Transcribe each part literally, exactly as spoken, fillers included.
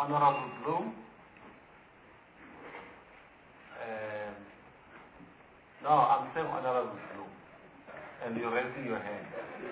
Honorable Bloom. Um, no, I'm saying Honorable Bloom, and you're raising your hand.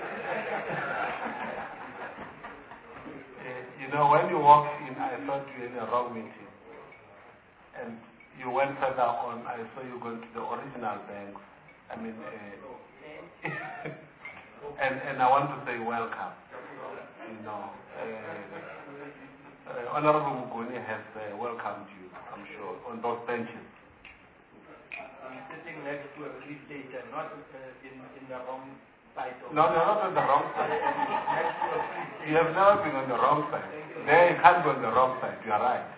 uh, you know, when you walked in, I thought you were in a wrong meeting, and you went further on. I saw you going to the original banks. I mean, uh, and and I want to say welcome. You know, uh, uh, Honorable Muguni has uh, welcomed you, I'm sure, on those benches. I'm sitting next to a free state and not uh, in, in the wrong side of No, you're not on the wrong side. next to a free state. You have never been on the wrong side. There you can't be on the wrong side, you are right.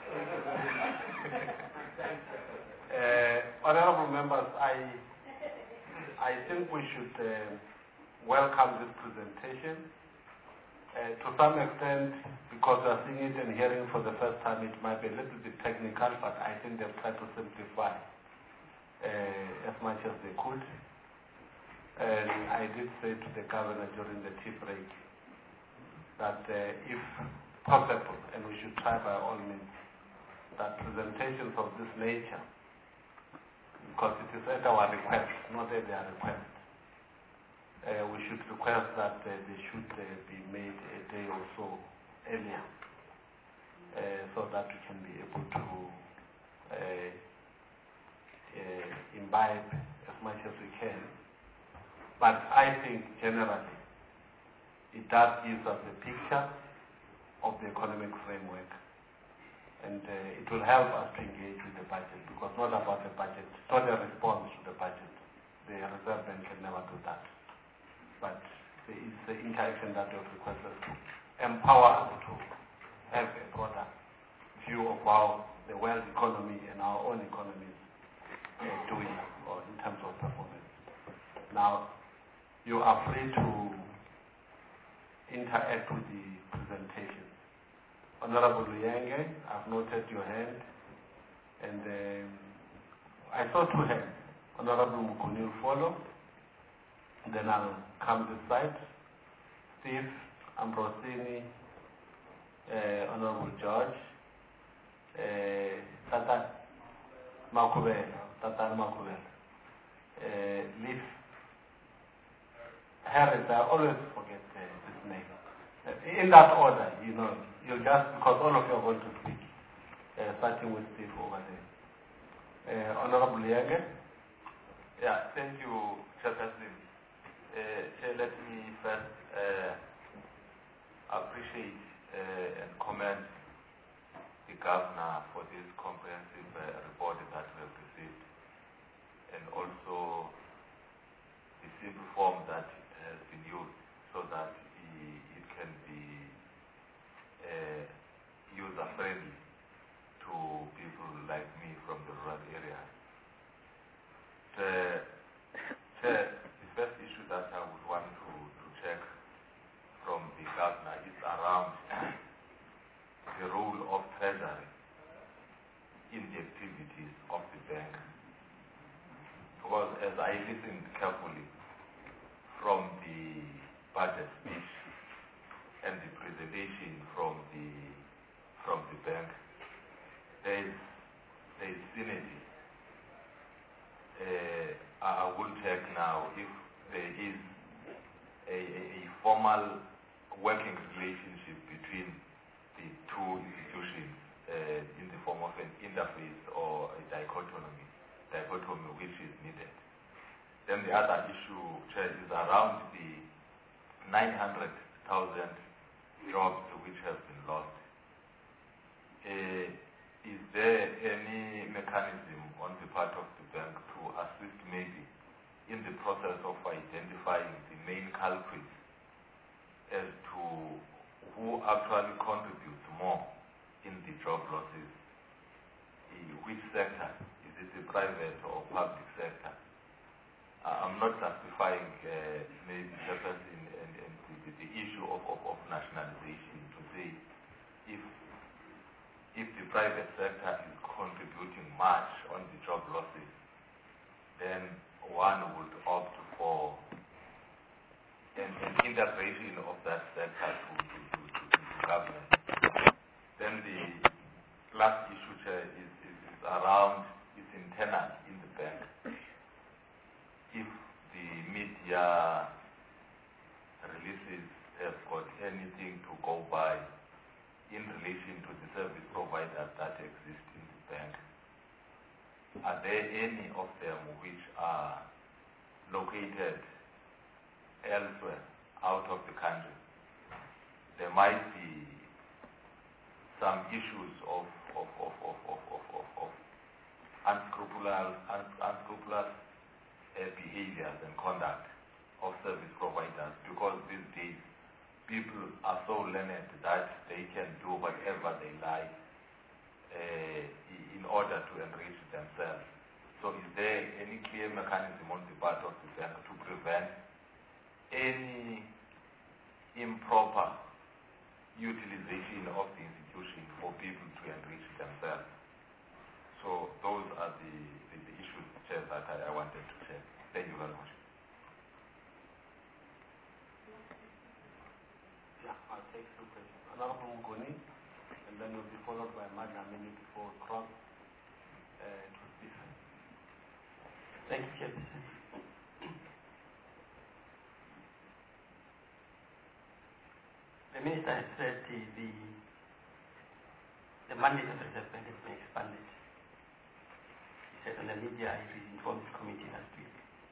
uh, honorable members, I, I think we should uh, welcome this presentation. Uh, to some extent, because we are seeing it and hearing for the first time, it might be a little bit technical, but I think they've tried to simplify uh, as much as they could. And I did say to the governor during the tea break that uh, if possible, and we should try by all means, that presentations of this nature, because it is at our request, not at their request, Uh, we should request that uh, they should uh, be made a day or so earlier, uh, so that we can be able to uh, uh, imbibe as much as we can. But I think generally it does give us a picture of the economic framework, and uh, it will help us to engage with the budget, because not about the budget, it's not a response to the budget. The Reserve Bank can never do that. But there is the interaction that we have requested to empower us to have a broader view of how the world economy and our own economies are doing, or in terms of performance. Now, you are free to interact with the presentation. Honorable Luyenge, I've noted your hand, and um, I saw two hands. Honorable Mukuni will follow. Then I'll come this side. Steve, Ambrosini, uh, Honorable George, uh, Tatan Makubel, Tatan Makubel, uh, Leaf, Harris. I always forget uh, this name. Uh, in that order, you know, you just, because all of you are going to speak, uh, starting with Steve over there. Uh, Honorable Liage. Yeah, thank you, Chairperson. Uh, so let me first uh, appreciate uh, and commend the Governor for this comprehensive uh, report that we have received, and also the simple form that has been used so that he, it can be uh, user-friendly to people like me from the rural area. The, the, The first issue that I would want to, to check from the governor is around the role of Treasury in the activities of the bank. Because as I listened carefully from the budget speech and the presentation from the from the bank, there is there is synergy. Uh, I will check now if there is a, a, a formal working relationship between the two institutions uh, in the form of an interface or a dichotomy, dichotomy which is needed. Then the other issue, Chair, is around the nine hundred thousand jobs which have been lost. Uh, is there any mechanism on the part of the bank to assist maybe in the process of identifying the main culprits as to who actually contributes more in the job losses? In which sector? Is it the private or public sector? Uh, I'm not justifying uh, maybe purpose in, in, in the, the issue of, of, of nationalization to say if if the private sector is contributing much on the job losses, then one would opt for an, an integration of that sector to, to, to, to, to government. Then the, if the media releases have got anything to go by in relation to the service providers that exist in the bank. Are there any of them which are located elsewhere out of the country? There might be some issues of, of, of, of, of, of, of, of unscrupulous, unscrupulous uh, behaviors and conduct of service providers, because these days people are so learned that they can do whatever they like uh, in order to enrich themselves. So is there any clear mechanism on the part of the bank to prevent any improper utilization of the institution for people to enrich themselves? So those are the, the, the issues, Chair, that I, I wanted to share. Thank you very much. Yeah, I'll take two questions. Honorable Mugoni, and then we'll be followed by Madam Mini before cross uh, to speak. Thank you, Chairperson. The Minister has said the, the, the mandate of the Reserve Bank has been expanded. He said on the media, he informed the committee last week.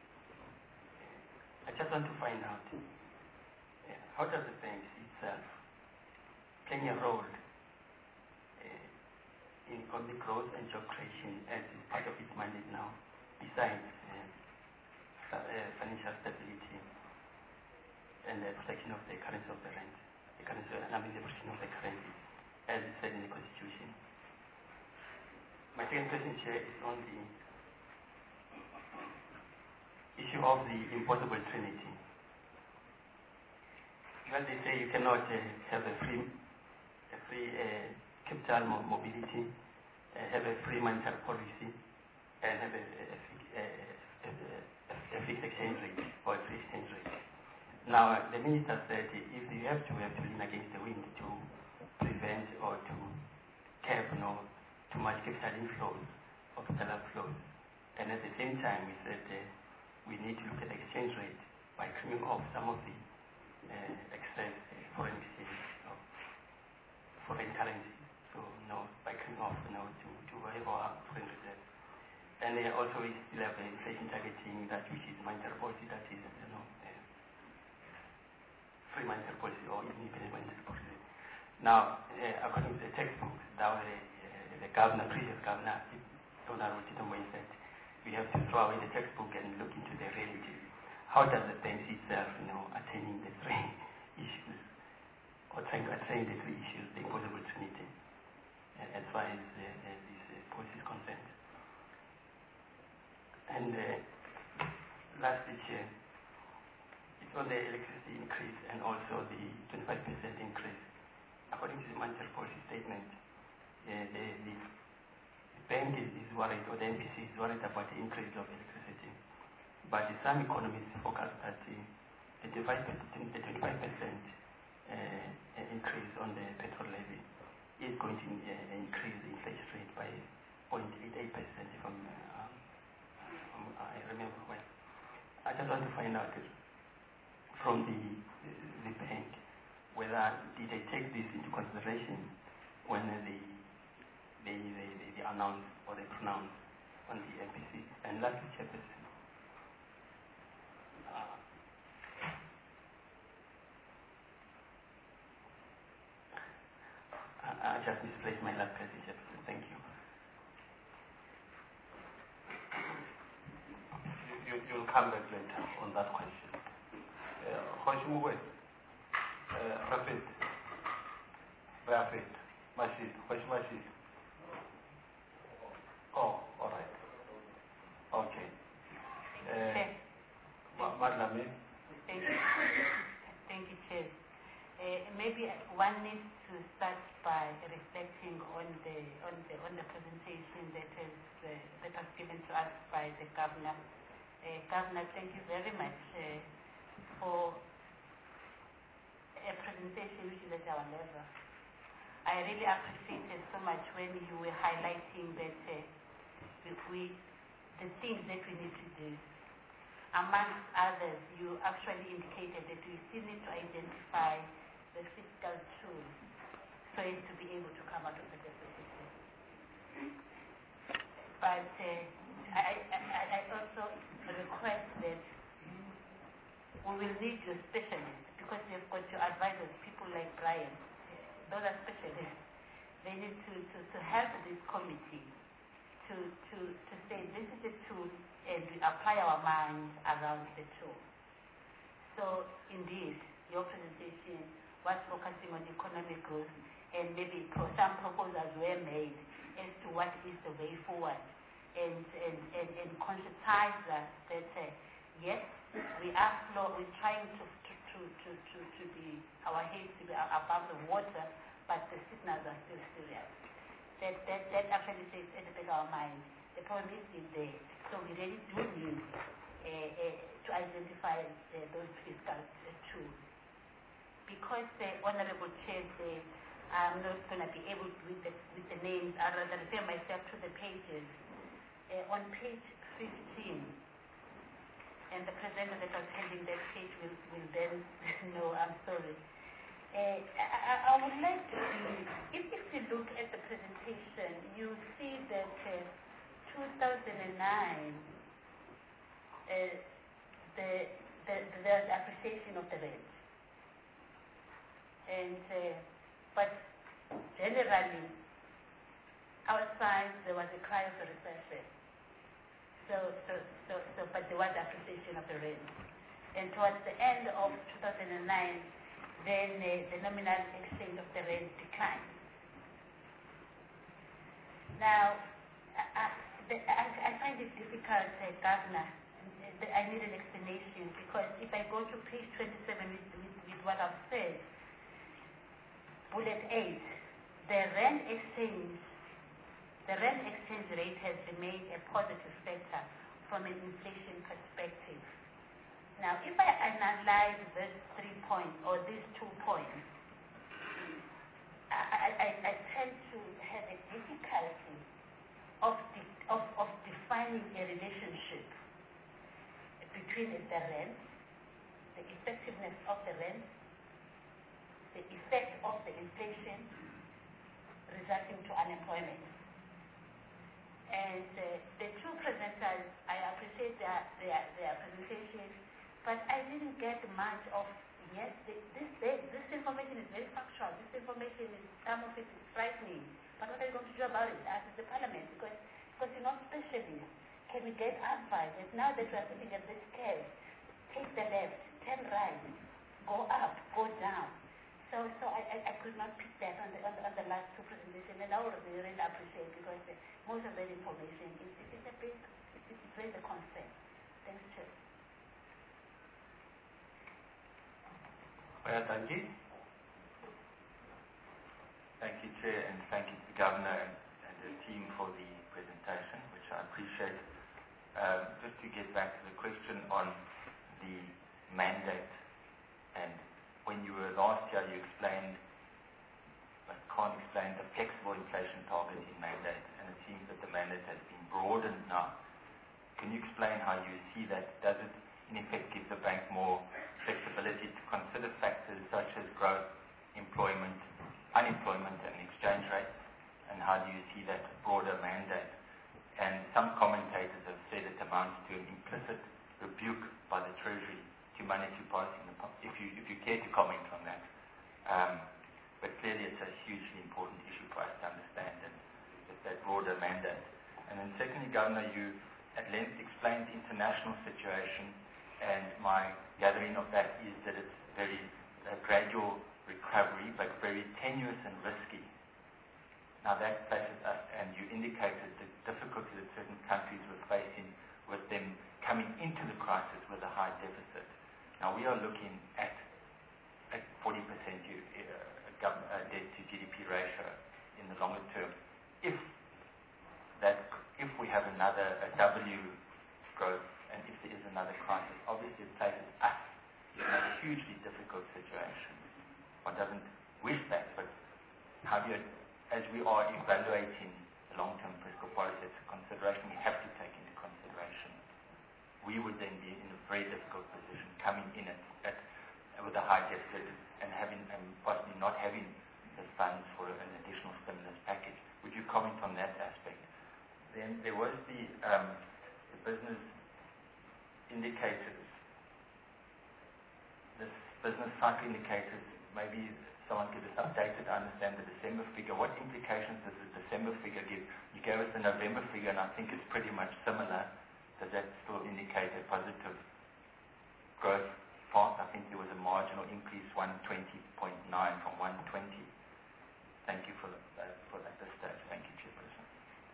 I just want to find out, uh, how does the bank itself play a role uh, in economic growth and job creation as is part of its mandate now, besides uh, uh, financial stability and the protection of the currency of the rand, the currency, I mean the protection of the currency, as is said in the Constitution. My second question here is on the issue of the impossible trinity. Well, they say you cannot uh, have a free, a free uh, capital mo mobility, uh, have a free monetary policy, and have a, a, a, a, a, a fixed exchange rate or a free exchange rate. Now, uh, the minister said if you have to have to lean against the wind to prevent or to curb you know, too much capital inflows or capital outflows, and at the same time we said uh, we need to look at the exchange rate by trimming off some of the uh, excess uh, foreign exchange, of foreign currency. So, you know, by trimming off, you know, to, to whatever our foreign reserves. And uh, also we still have uh, inflation targeting, that which is monetary policy, that is, you know, uh, free monetary policy or independent monetary policy. Now, uh, according to the textbook, now uh, the governor, previous governor, Donald Rutitombo, said, we have to throw away the textbook and look into the reality. How does the bank itself, you know, attaining the three issues, or trying to attain the three issues, the impossible trinity, uh, as far as uh, uh, this uh, policy is concerned? And uh, last year, it's on the electricity increase and also the twenty-five percent increase. According to the monetary policy statement, uh, the, the bank is, is worried, or the N P C is worried about the increase of electricity. But some economists forecast that uh, the twenty-five percent uh, increase on the petrol levy is going to uh, increase the inflation rate by zero point eight eight percent, if I'm, uh, um, I remember well. I just want to find out from the, the bank whether did they take this into consideration when they They, they, they, they announce or they pronounce on the M P C. And lastly, Chairperson, uh, I, I just misplaced my last question, Chairperson. Thank you. You, you. You'll come back later on that question. Hoshimugwe, Rafid, Rafid, Mashid, Hosh Mashid. Oh, all right. Okay. Uh, Madam, thank you. Thank you, Chair. Uh, maybe one needs to start by reflecting on the on the on the presentation that is uh, that was given to us by the Governor. Uh, Governor, thank you very much uh, for a presentation which is at our level. I really appreciated so much when you were highlighting that. Uh, We, the things that we need to do. amongst others, you actually indicated that we still need to identify the fiscal tools so as to be able to come out of the deficit. But uh, I, I, I also request that we will need your specialists, because we've got your advisors, people like Brian. Those are specialists. They need to, to, to help this committee to, to, to say this is a tool and we apply our minds around the tool. So indeed, your presentation was focusing on economic growth, and maybe some proposals were made as to what is the way forward, and, and, and, and conscientize us that uh, yes, we are slow, we're trying to, to, to, to, to, to be, our heads to be above the water, but the signals are still serious. That, that, that actually says at the back of our mind, the problem is still there. So we really do need uh, uh, to identify uh, those fiscal uh, tools. Because the Honorable Chair said, I'm not going to be able to with the, with the names, I'd rather refer myself to the pages. Uh, on page fifteen, and the presenter that was handling that page will, will then know, I'm sorry. Uh, I, I would like to see, if, if you look at the presentation, you see that uh, two thousand nine, uh, the, the, the appreciation of the rent. And, uh, but generally, outside there was a cry of a recession. So, so, so, so, but there was appreciation of the rent. And towards the end of two thousand nine, then uh, the nominal exchange of the rent declined. Now, I, I, I find it difficult, uh, Governor. I need an explanation, because if I go to page twenty-seven with, with, with what I've said, bullet eight, the rent exchange, the rent exchange rate has remained a positive factor from an inflation perspective. Now, if I analyze these three points, or these two points, I, I, I tend to have a difficulty of, de of, of defining a relationship between the rent, the effectiveness of the rent, the effect of the inflation resulting to unemployment. And uh, the two presenters, I appreciate their, their, their presentation, but I didn't get much of, yes, this, this, this information is very factual. This information is, some of it is frightening. But what are you going to do about it as the Parliament? Because, because you're not specialists. Can we get advice that now that we are sitting at this scale, take the left, turn right, go up, go down? So, so I, I, I could not pick that on the, on the, on the last two presentations, and I would really appreciate, because the, most of that information is, is a big, it, it raises a concern. Thanks, Chair. Well, thank you. Thank you, Chair, and thank you to the Governor and, and the team for the presentation, which I appreciate. Um, just to get back to the question on the mandate, and when you were last year, you explained, but can't explain, the flexible inflation target in mandate, and it seems that the mandate has been broadened now. Can you explain how you see that? Does it, in effect, give the bank more flexibility to consider factors such as growth, employment, unemployment, and exchange rates? And how do you see that broader mandate? And some commentators have said it amounts to an implicit rebuke by the Treasury to monetary policy. If you, if you care to comment on that. Um, but clearly it's a hugely important issue for us to understand, and that, that broader mandate. And then secondly, Governor, you at length explained the international situation, and my gathering of that is that it's very uh, gradual recovery, but very tenuous and risky. Now that places us, and you indicated the difficulty that certain countries were facing with them coming into the crisis with a high deficit. Now we are looking at a forty percent uh, uh, debt to G D P ratio in the longer term. If that, if we have another a W growth, and if there is another crisis, obviously it places us in a hugely difficult situation. One doesn't wish that, but how do you, as we are evaluating the long-term fiscal policy, it's a consideration we have to take into consideration. we would then be in a very difficult position coming in at, at with a high deficit and having and possibly not having the funds for an additional stimulus package. Would you comment on that aspect? Then there was the, um, the business indicators, this business cycle indicators. Maybe someone could just update it. I understand the December figure. What implications does the December figure give? You gave us the November figure, and I think it's pretty much similar. Does that still indicate a positive growth path? I think there was a marginal increase, one twenty point nine from one twenty. Thank you for, the, uh, for that this stage. Thank you, Chairperson.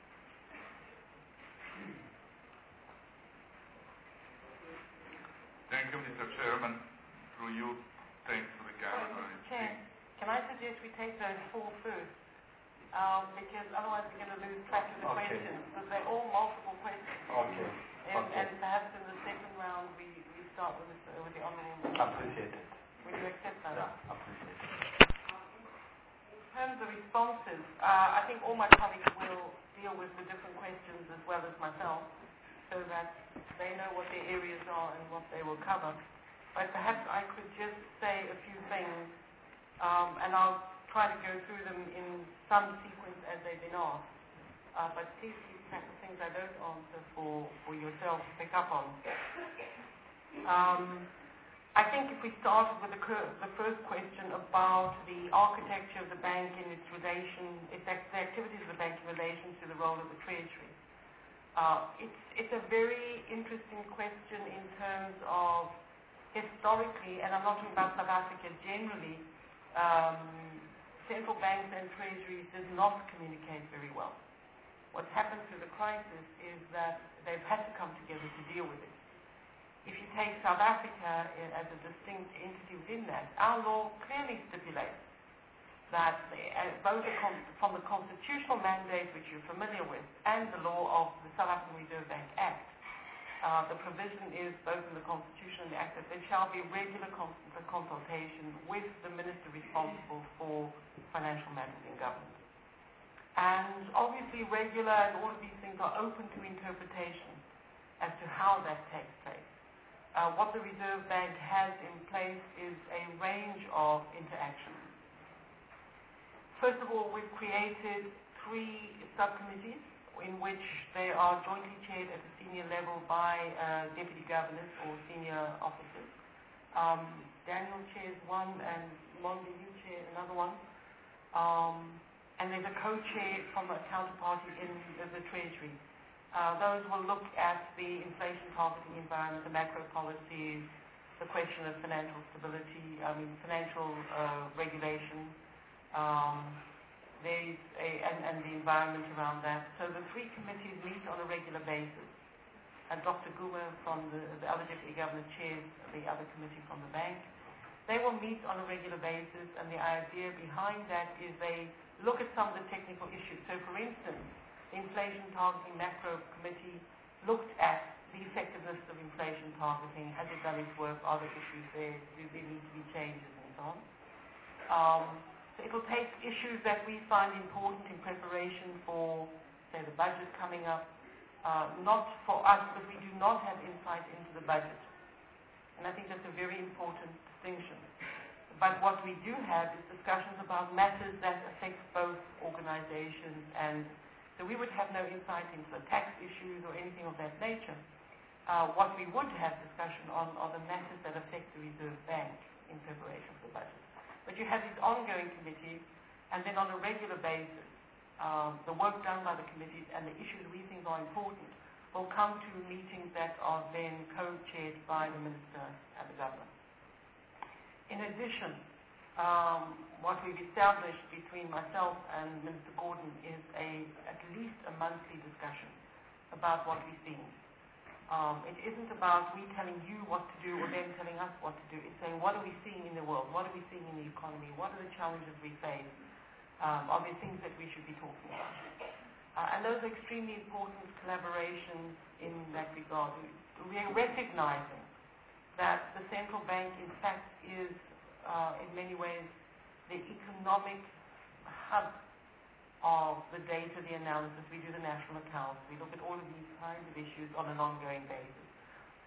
Thank you, Mister Chairman. Through you, thanks to the governor. Chair, can I suggest we take those four first? Um, because otherwise we're going to lose track of the Okay. questions, because they're all multiple questions. Okay. And, Okay. and perhaps in the second round we, we start with, this, uh, with the honourable. Appreciate it. Would you accept that? Yeah, appreciate it. In terms of responses, uh, I think all my colleagues will deal with the different questions as well as myself, so that they know what their areas are and what they will cover. But perhaps I could just say a few things, um, and I'll try to go through them in some sequence as they've been asked. Uh, but please keep track of things I don't answer for, for yourself to pick up on. Um, I think if we started with the, cur- the first question about the architecture of the bank and its relation, its act- the activities of the bank in relation to the role of the Treasury. Uh, it's, it's a very interesting question in terms of historically, and I'm not talking about South Africa generally, um, central banks and treasuries did not communicate very well. What's happened through the crisis is that they've had to come together to deal with it. If you take South Africa as a distinct entity within that, our law clearly stipulates that the, uh, both the con- from the constitutional mandate, which you're familiar with, and the law of the South African Reserve Bank Act, uh, the provision is both in the Constitution and the Act that there shall be regular cons- consultation with the minister responsible for financial matters in government. And obviously regular and all of these things are open to interpretation as to how that takes place. Uh, what the Reserve Bank has in place is a range of interactions. First of all, we've created three subcommittees in which they are jointly chaired at the senior level by uh, deputy governors or senior officers. Um, Daniel chairs one and Mondi, you chair another one. Um, and there's a co-chair from a counterparty in the, the Treasury. Uh, those will look at the inflation targeting environment, the macro policies, the question of financial stability, I mean financial uh, regulation, um, there's a, and, and the environment around that. So the three committees meet on a regular basis. And Doctor Guma from the, the other deputy governor chairs the other committee from the bank. They will meet on a regular basis, and the idea behind that is they look at some of the technical issues. So for instance, the Inflation Targeting Macro Committee looked at the effectiveness of inflation targeting. Has it done its work? Are there issues there? Do there need to be changes and so on? Um, so it will take issues that we find important in preparation for, say, the budget coming up. Uh, not for us, because we do not have insight into the budget. And I think that's a very important distinction. But what we do have is discussions about matters that affect both organizations, and so we would have no insight into the tax issues or anything of that nature. Uh, what we would have discussion on are the matters that affect the Reserve Bank in preparation for the budget. But you have these ongoing committees, and then on a regular basis, um, the work done by the committees and the issues we think are important will come to meetings that are then co-chaired by the Minister and the Governor. In addition, um, what we've established between myself and Minister Gordon is a at least a monthly discussion about what we're seeing. Um, it isn't about we telling you what to do or them telling us what to do. It's saying, what are we seeing in the world? What are we seeing in the economy? What are the challenges we face? Um, are there things that we should be talking about? Uh, and those are extremely important collaborations in that regard. We are recognizing that the central bank, in fact, is, uh, in many ways, the economic hub of the data, the analysis. We do the national accounts. We look at all of these kinds of issues on an ongoing basis.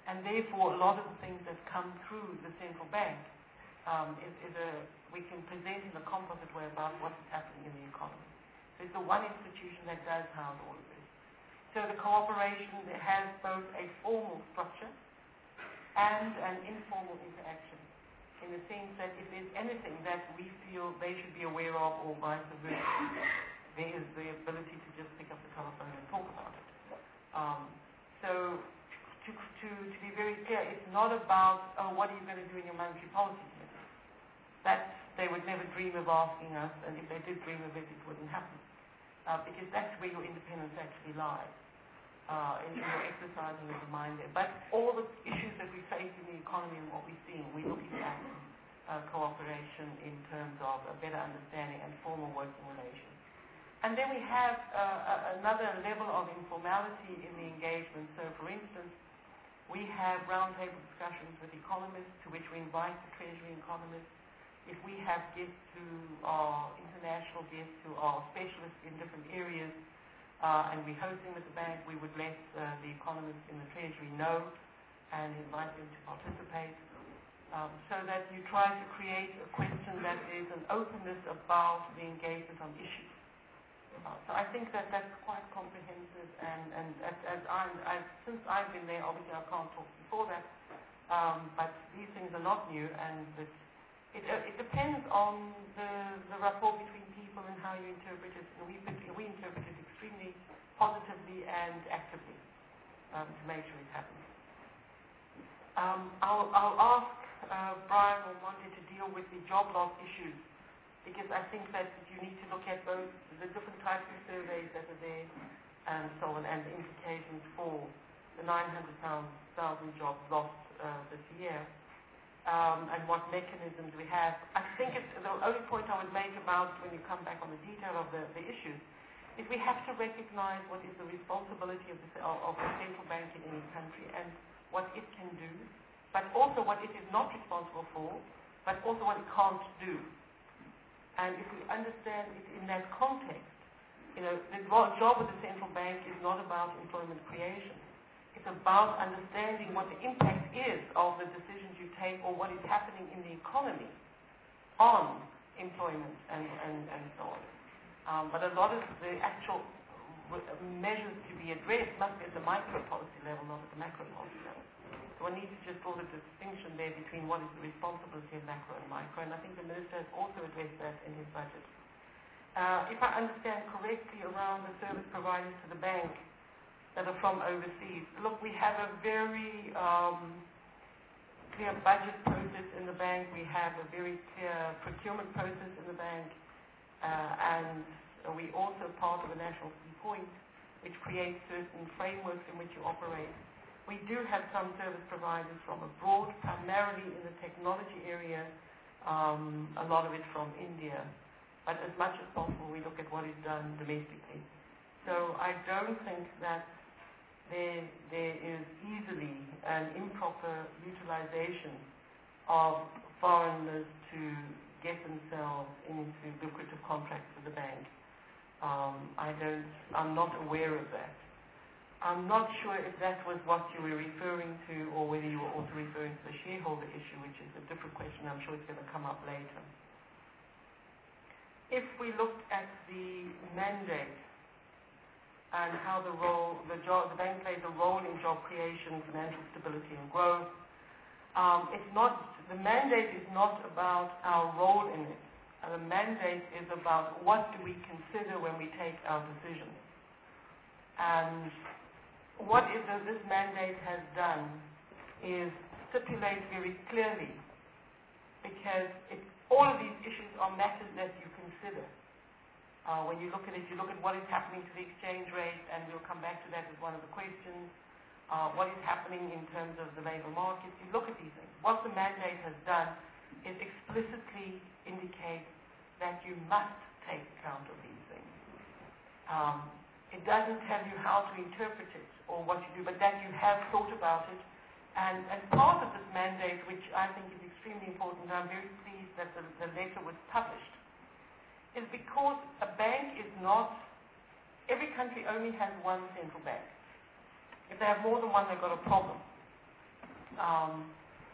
And therefore, a lot of the things that come through the central bank um, is, is a, we can present in a composite way about what is happening in the economy. So it's the one institution that does house all of this. So the cooperation has both a formal structure and an informal interaction, in the sense that if there's anything that we feel they should be aware of or vice versa, there is the ability to just pick up the telephone and talk about it. Um, so to, to, to be very clear, it's not about, oh, what are you going to do in your monetary policy committee? That they would never dream of asking us, and if they did dream of it, it wouldn't happen. Uh, because that's where your independence actually lies, uh, in your exercising of the mind there. But all the issues that we face in the economy and what we're seeing, we're looking at uh, cooperation in terms of a better understanding and formal working relations. And then we have uh, another level of informality in the engagement. So, for instance, we have roundtable discussions with economists, to which we invite the Treasury economists. If we have guests who are international guests who are specialists in different areas, uh, and we host them at the bank, we would let uh, the economists in the Treasury know and invite them to participate, um, so that you try to create a question that is an openness about the engagement on issues. Uh, so I think that that's quite comprehensive, and, and as, as I'm, I've, since I've been there, obviously I can't talk before that, um, but these things are not new, and it, it, uh, it depends on the, the rapport between people and how you interpret it. And we, we interpret it extremely positively and actively um, to make sure it happens. Um, I'll, I'll ask uh, Brian or Monty to deal with the job loss issues, because I think that you need to look at both the different types of surveys that are there and so on, and the implications for the nine hundred thousand jobs lost uh, this year, um, and what mechanisms we have. I think it's, the only point I would make about when you come back on the detail of the, the issues is we have to recognize what is the responsibility of the, of the central bank in any country and what it can do, but also what it is not responsible for, but also what it can't do. And if we understand it in that context, you know, the job of the central bank is not about employment creation. It's about understanding what the impact is of the decisions you take or what is happening in the economy on employment and, and, and so on. Um, but a lot of the actual measures to be addressed must be at the micro policy level, not at the macro policy level. So one needs to just draw the distinction there between what is the responsibility of macro and micro, and I think the Minister has also addressed that in his budget. Uh, if I understand correctly, around the service providers to the bank that are from overseas, look, we have a very um, clear budget process in the bank. We have a very clear procurement process in the bank, uh, and we also part of a national key point, which creates certain frameworks in which you operate. We do have some service providers from abroad, primarily in the technology area, um, a lot of it from India. But as much as possible, we look at what is done domestically. So I don't think that there, there is easily an improper utilization of foreigners to get themselves into lucrative contracts with the bank. Um, I don't, I'm not aware of that. I'm not sure if that was what you were referring to, or whether you were also referring to the shareholder issue, which is a different question. I'm sure it's going to come up later. If we looked at the mandate and how the role, the, job, the bank plays a role in job creation, financial stability, and growth, um, it's not. The mandate is not about our role in it. And the mandate is about what do we consider when we take our decisions. And what is that this mandate has done is stipulate very clearly, because it, all of these issues are matters that you consider. Uh, when you look at it, you look at what is happening to the exchange rate, and we'll come back to that as one of the questions. Uh, what is happening in terms of the labor market? You look at these things. What the mandate has done is explicitly indicate that you must take account of these things. Um, it doesn't tell you how to interpret it or what you do, but that you have thought about it. And, and part of this mandate, which I think is extremely important, and I'm very pleased that the, the letter was published, is because a bank is not, every country only has one central bank. If they have more than one, they've got a problem. Um,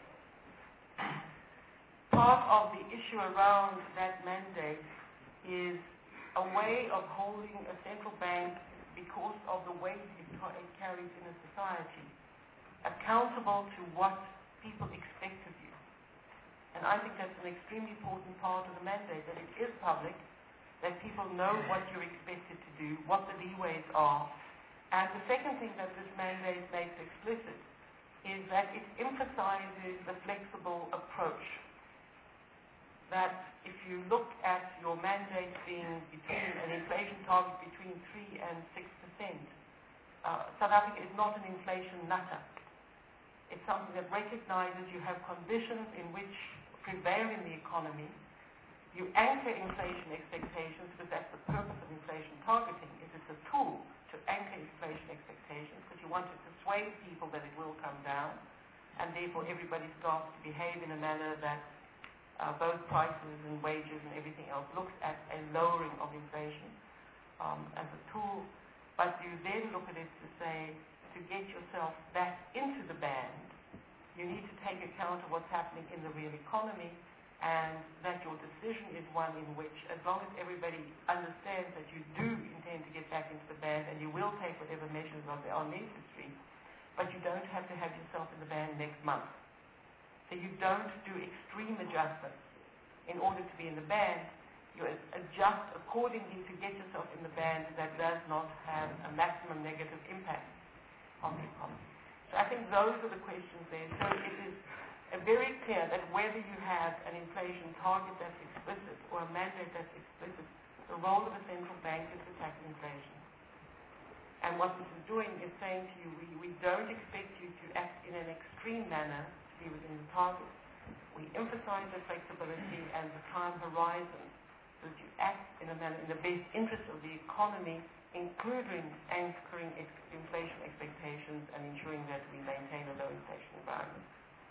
part of the issue around that mandate is a way of holding a central bank, because of the weight it, it carries in a society, accountable to what people expect of you. And I think that's an extremely important part of the mandate, that it is public, that people know what you're expected to do, what the leeways are. And the second thing that this mandate makes explicit is that it emphasizes the flexible approach. That if you look at your mandate being between an inflation target between three and six percent, uh, South Africa is not an inflation nutter. It's something that recognizes you have conditions in which prevail in the economy. You anchor inflation expectations, because that's the purpose of inflation targeting, is it's a tool to anchor inflation expectations, because you want to persuade people that it will come down, and therefore everybody starts to behave in a manner that uh, both prices and wages and everything else looks at a lowering of inflation um, as a tool. But you then look at it to say, to get yourself back into the band, you need to take account of what's happening in the real economy, and that your decision is one in which, as long as everybody understands that you do intend to get back into the band, and you will take whatever measures are there are necessary, but you don't have to have yourself in the band next month. So you don't do extreme adjustments in order to be in the band. You adjust accordingly to get yourself in the band that does not have a maximum negative impact on the economy. So I think those are the questions there. So it is uh, very clear that whether you have an inflation target that's explicit or a mandate that's explicit, the role of a central bank is to tackle inflation. And what this is doing is saying to you, we, we don't expect you to act in an extreme manner to be within the target. We emphasize the flexibility and the time horizon so that you act in a manner in the best interest of the economy, including anchoring ex- inflation expectations and ensuring that we maintain a low inflation environment.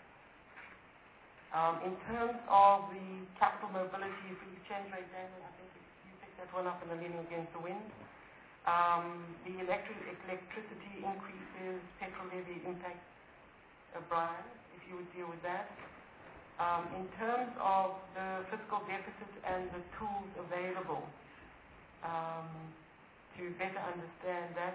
Um, in terms of the capital mobility, free exchange rate, Daniel, I think you picked that one up in the leaning against the wind. Um, the electric, electricity increases, petrol levy impact, uh, Brian, if you would deal with that. Um, in terms of the fiscal deficit and the tools available um, to better understand that,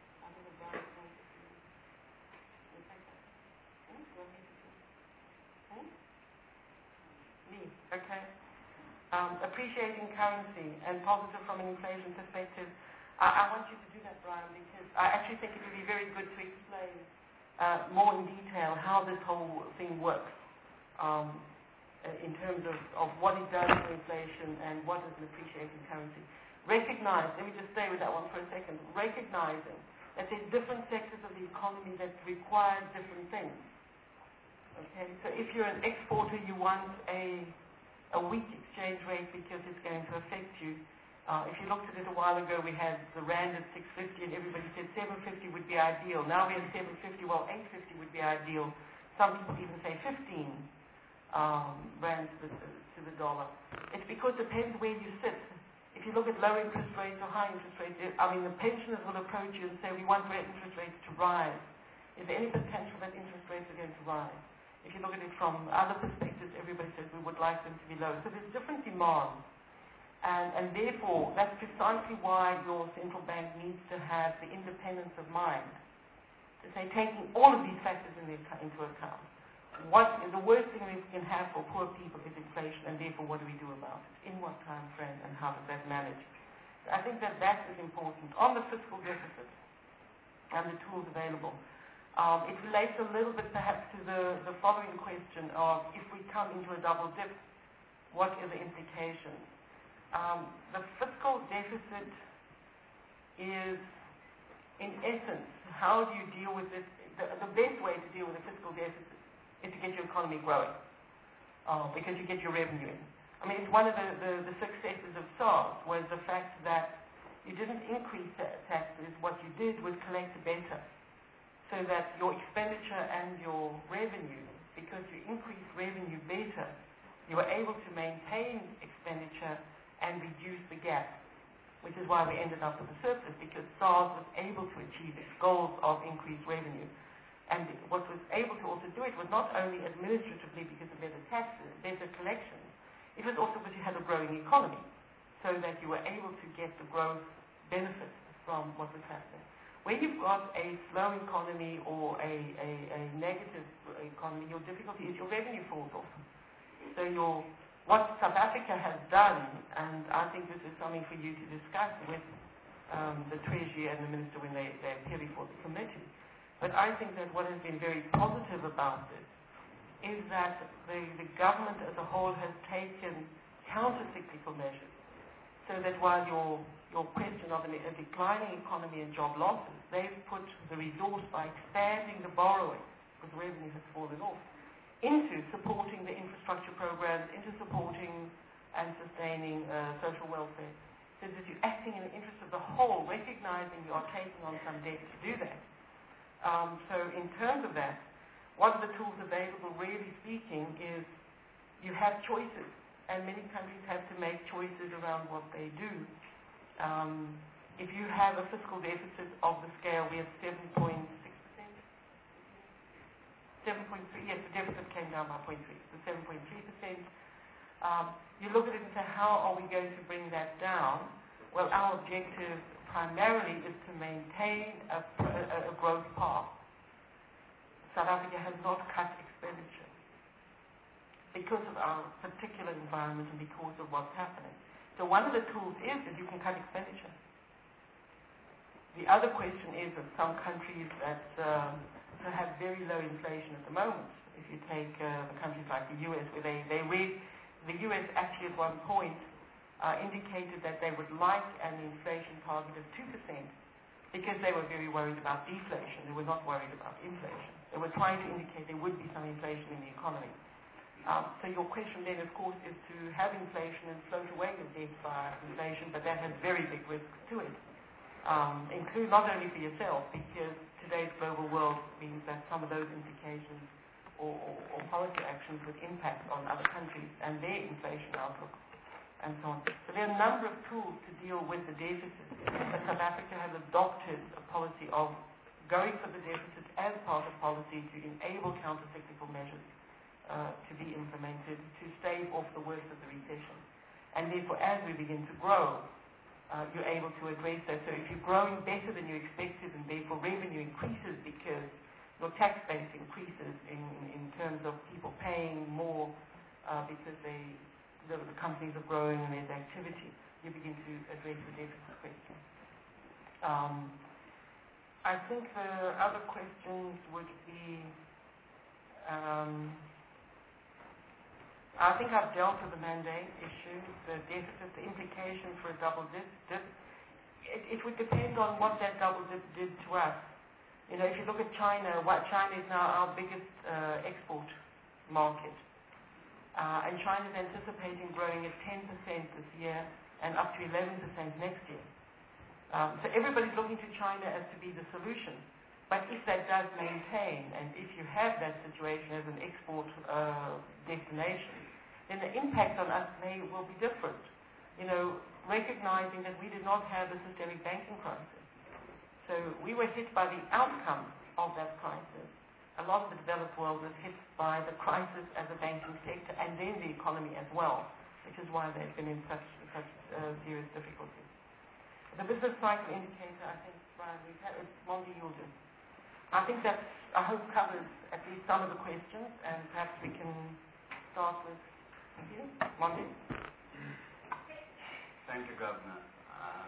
okay. Um, appreciating currency and positive from an inflation perspective. I, I want you to do that, Brian, because I actually think it would be very good to explain uh, more in detail how this whole thing works um, in terms of, of what it does for inflation and what is an appreciating currency. Recognize, let me just stay with that one for a second, recognizing that there's different sectors of the economy that require different things. Okay, so if you're an exporter, you want a, a weak exchange rate because it's going to affect you. Uh, if you looked at it a while ago, we had the rand at six fifty, and everybody said seven fifty would be ideal. Now we have seven fifty, well, eight fifty would be ideal. Some people even say fifteen um, rand to the, to the dollar. It's because it depends where you sit. If you look at low interest rates or high interest rates, I mean, the pensioners will approach you and say, we want interest rates to rise. Is there any potential that interest rates are going to rise? If you look at it from other perspectives, everybody says we would like them to be low. So there's different demands. And, and therefore, that's precisely why your central bank needs to have the independence of mind. To say, taking all of these factors in the, into account, what the worst thing we can have for poor people is inflation, and therefore what do we do about it? In what time frame, and how does that manage? So I think that that is important. On the fiscal deficit and the tools available, Um, it relates a little bit perhaps to the, the following question of if we come into a double dip, what are the implications? Um, the fiscal deficit is, in essence, how do you deal with this? The, the best way to deal with a fiscal deficit is to get your economy growing uh, because you get your revenue in. I mean, it's one of the, the, the successes of SARS was the fact that you didn't increase taxes. What you did was collect better, so that your expenditure and your revenue, because you increase revenue better, you were able to maintain expenditure and reduce the gap, which is why we ended up with a surplus, because SARS was able to achieve its goals of increased revenue. And what was able to also do it was not only administratively because of better taxes, better collections, it was also because you had a growing economy, so that you were able to get the growth benefits from what was happening. When you've got a slow economy or a, a, a negative economy, your difficulty is your revenue falls off. So your, what South Africa has done, and I think this is something for you to discuss with um, the Treasury and the Minister when they, they appear before the committee, but I think that what has been very positive about this is that the, the government as a whole has taken counter-cyclical measures, so that while your, your question of an, a declining economy and job losses, they've put the resource by expanding the borrowing, because revenue has fallen off, into supporting the infrastructure programs, into supporting and sustaining uh, social welfare, so that you're acting in the interest of the whole, recognizing you are taking on some debt to do that. Um, so in terms of that, one of the tools available, really speaking, is you have choices, and many countries have to make choices around what they do. Um, if you have a fiscal deficit of the scale, we have seven point six percent? seven point three, yes, the deficit came down by zero point three, so seven point three percent. Um, you look at it and say, how are we going to bring that down? Well, our objective primarily is to maintain a, a, a growth path. South Africa has not cut expenditure because of our particular environment and because of what's happening. So one of the tools is that you can cut expenditure. The other question is that some countries that um, have very low inflation at the moment, if you take uh, the countries like the U S, where they, they read, the U S actually at one point uh, indicated that they would like an inflation target of two percent because they were very worried about deflation. They were not worried about inflation. They were trying to indicate there would be some inflation in the economy. Um, so your question then, of course, is to have inflation and float away your debt by inflation, but that has very big risks to it. Um, include not only for yourself, because today's global world means that some of those implications or, or, or policy actions would impact on other countries and their inflation outlook and so on. So there are a number of tools to deal with the deficit, but South Africa has adopted a policy of going for the deficit as part of policy to enable counter-cyclical measures uh, to be implemented to stave off the worst of the recession. And therefore, as we begin to grow, uh, you're able to address that. So if you're growing better than you expected and therefore revenue increases because your tax base increases in, in terms of people paying more uh, because they, the, the companies are growing and there's activity, you begin to address the deficit question. Um, I think the other questions would be, um, I think I've dealt with the mandate issue, the deficit, the implication for a double dip. dip. It, it would depend on what that double dip did to us. You know, if you look at China, what China is now our biggest uh, export market. Uh, and China is anticipating growing at ten percent this year and up to eleven percent next year. Um, so everybody's looking to China as to be the solution. But if that does maintain, and if you have that situation as an export uh, destination, then the impact on us may will be different. You know, recognizing that we did not have a systemic banking crisis. So we were hit by the outcome of that crisis. A lot of the developed world was hit by the crisis as a banking sector and then the economy as well, which is why they've been in such, such uh, serious difficulty. The business cycle indicator, I think, Brian, we've had, it's Monty Yildiz. I think that, I hope, covers at least some of the questions, and perhaps we can start with you, Monty. Thank you, Governor. Um,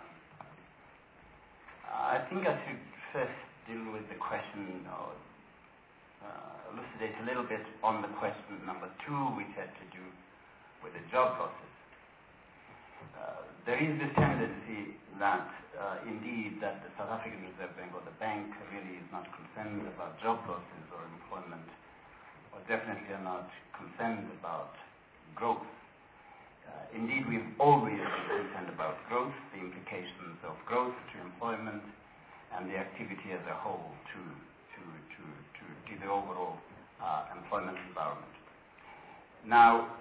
I think I should first deal with the question, or uh, elucidate a little bit on the question number two, which had to do with the job losses. Uh, there is this tendency that, uh, indeed, that the South African Reserve Bank or the bank really is not concerned about job losses or employment, or definitely are not concerned about growth. Uh, indeed, we've always been concerned about growth, the implications of growth to employment, and the activity as a whole to, to, to, to, to the overall uh, employment environment. Now,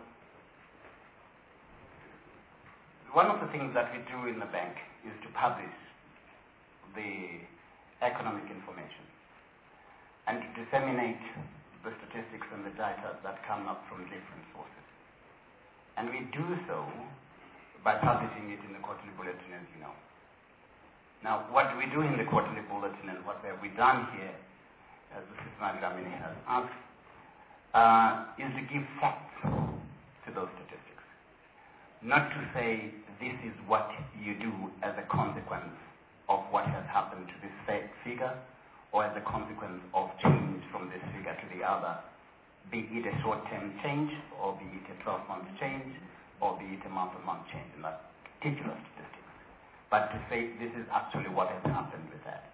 one of the things that we do in the bank is to publish the economic information. and to disseminate the statistics and the data that come up from different sources. And we do so by publishing it in the quarterly bulletin, as you know. Now, what do we do in the quarterly bulletin, and what have we done here, as the Sistema Dlamini has asked, uh, is to give facts to those statistics. Not to say this is what you do as a consequence of what has happened to this figure, or as a consequence of change from this figure to the other, be it a short-term change, or be it a twelve-month change, or be it a month-on-month change in that particular statistics. But to say this is actually what has happened with that.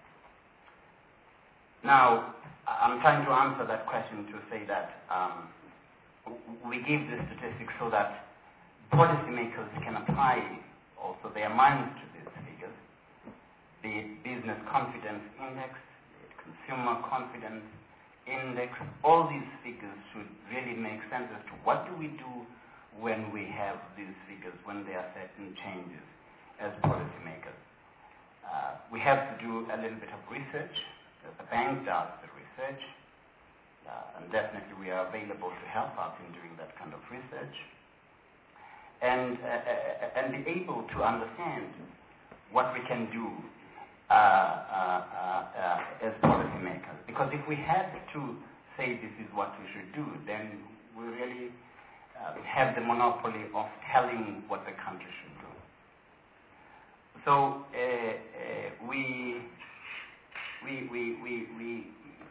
Now, I'm trying to answer that question to say that um, we give the statistics so that policymakers can apply also their minds to these figures, be it business confidence index, be it consumer confidence index. All these figures should really make sense as to what do we do when we have these figures, when there are certain changes as policymakers. Uh, we have to do a little bit of research. The bank does the research, uh, and definitely we are available to help out in doing that kind of research. And, uh, and be able to understand what we can do uh, uh, uh, as policymakers. Because if we had to say this is what we should do, then we really uh, have the monopoly of telling what the country should do. So uh, uh, we, we, we, we, we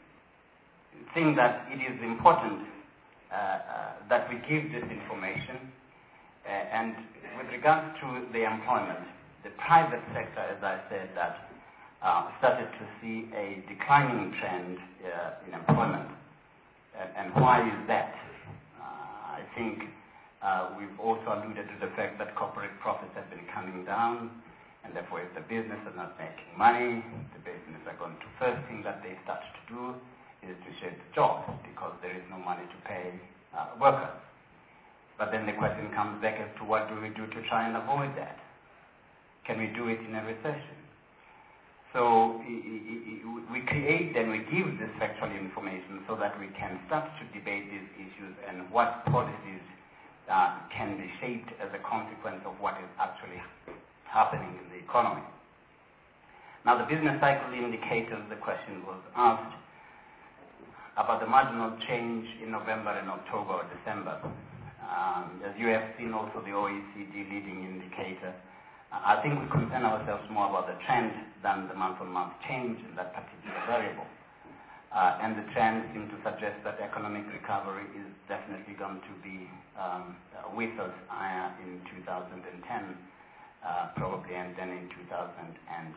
think that it is important uh, uh, that we give this information. Uh, and with regards to the employment, the private sector, as I said, that uh, started to see a declining trend uh, in employment. Uh, and why is that? Uh, I think uh, we've also alluded to the fact that corporate profits have been coming down, and therefore if the business is not making money, the business are going to, first thing that they start to do is to shed jobs, because there is no money to pay uh, workers. But then the question comes back as to what do we do to try and avoid that? Can we do it in a recession? So we create and we give this factual information so that we can start to debate these issues and what policies uh, can be shaped as a consequence of what is actually happening in the economy. Now, the business cycle indicators, the question was asked about the marginal change in November and October or December. Um, as you have seen also the O E C D leading indicator, uh, I think we concern ourselves more about the trend than the month-on-month change in that particular variable. Uh, and the trend seems to suggest that economic recovery is definitely going to be um, with us uh, in two thousand ten, uh, probably, and then in two thousand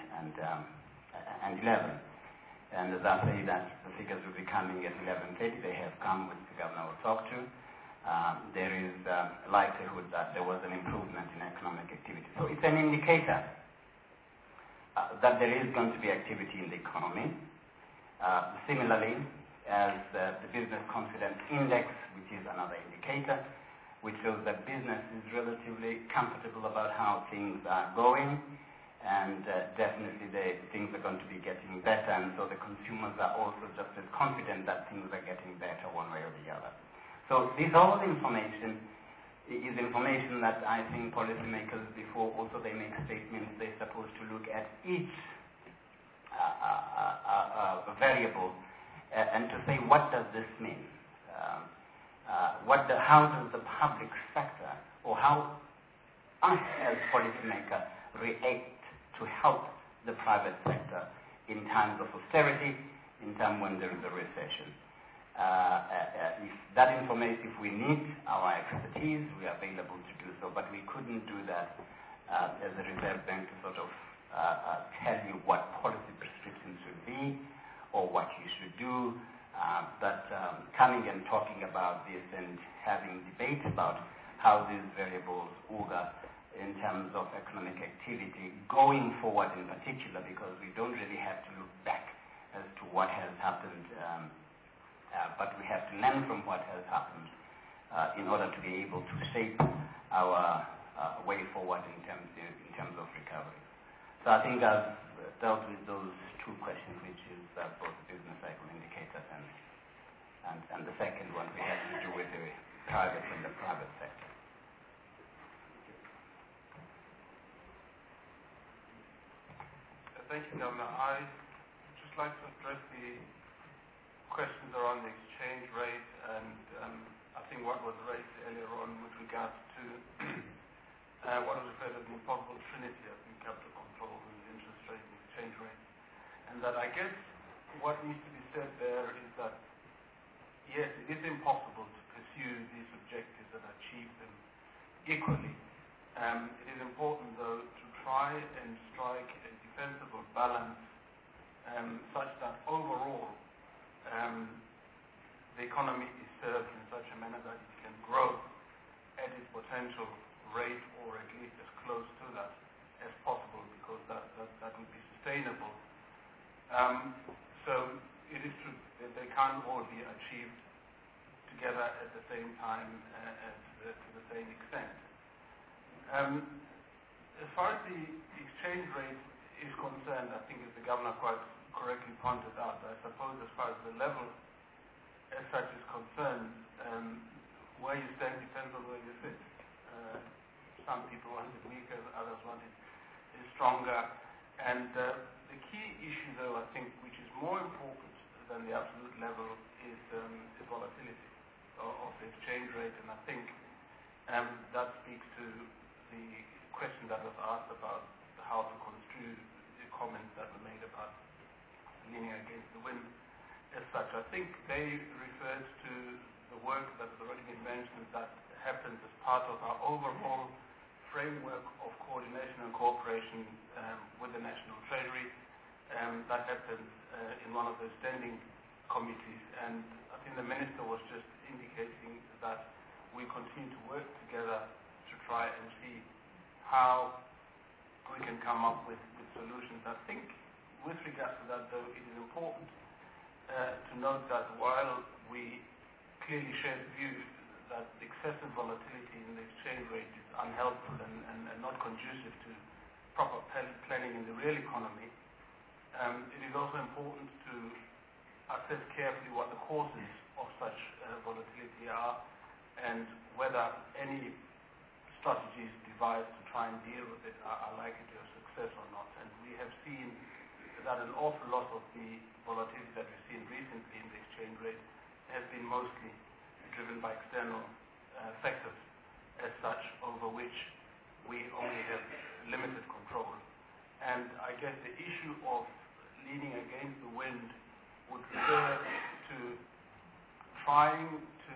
eleven. And as I say that the figures will be coming at eleven thirty, they have come, which the governor will talk to. Um, there is uh, likelihood that there was an improvement in economic activity. So it's an indicator uh, that there is going to be activity in the economy. Uh, similarly, as uh, the business confidence index, which is another indicator, which shows that business is relatively comfortable about how things are going, and uh, definitely the, things are going to be getting better, and so the consumers are also just as confident that things are getting better one way or the other. So this all information is information that I think policymakers, before also they make statements, they're supposed to look at each uh, uh, uh, uh, variable uh, and to say, what does this mean? Uh, uh, what the, how does the public sector, or how us as policymakers react to help the private sector in times of austerity, in times when there is a recession? Uh, uh, if that information, if we need our expertise, we are available to do so, but we couldn't do that uh, as a Reserve Bank to sort of uh, uh, tell you what policy prescriptions should be or what you should do. Uh, but um, coming and talking about this and having debate about how these variables augur in terms of economic activity going forward in particular, because we don't really have to look back as to what has happened, um, Uh, but we have to learn from what has happened uh, in order to be able to shape our uh, way forward in terms in terms of recovery. So I think I've dealt with those two questions, which is uh, both business cycle indicators and, and, and the second one we had to do with the private and the private sector. Thank you, Governor. I'd just like to address the questions around the exchange rate and um, I think what was raised earlier on with regards to uh, what was referred as the impossible trinity of capital control and interest rate and exchange rate. And that I guess what needs to be said there is that yes, it is impossible to pursue these objectives and achieve them equally. Um, it is important though to try and strike a defensible balance um, such that overall um, the economy is served in such a manner that it can grow at its potential rate or at least as close to that as possible, because that, that, that would be sustainable. Um, so it is true that they can't all be achieved together at the same time uh, and to the, to the same extent. Um, as far as the exchange rate is concerned, I think as the Governor quite correctly pointed out, I suppose as far as the level as such is concerned, um, where you stand depends on where you sit. Uh, some people want it weaker, others want it stronger. And uh, the key issue, though, I think, which is more important than the absolute level, is um, the volatility of, of the exchange rate. And I think um, that speaks to the question that was asked about how to construe the comments that were made about leaning against the wind. As such, I think they referred to the work that has already been mentioned that happens as part of our overall framework of coordination and cooperation um, with the National Treasury. Um, that happens uh, in one of the standing committees, and I think the Minister was just indicating that we continue to work together to try and see how we can come up with, with solutions. I think with regards to that, though, it is important uh, to note that while we clearly share the view that excessive volatility in the exchange rate is unhelpful and, and, and not conducive to proper planning in the real economy, um, it is also important to assess carefully what the causes of such uh, volatility are and whether any strategies devised to try and deal with it are, are likely to have success or not. And we have seen that an awful lot of the volatility that we've seen recently in the exchange rate has been mostly driven by external uh, factors as such, over which we only have limited control. And I guess the issue of leaning against the wind would refer to trying to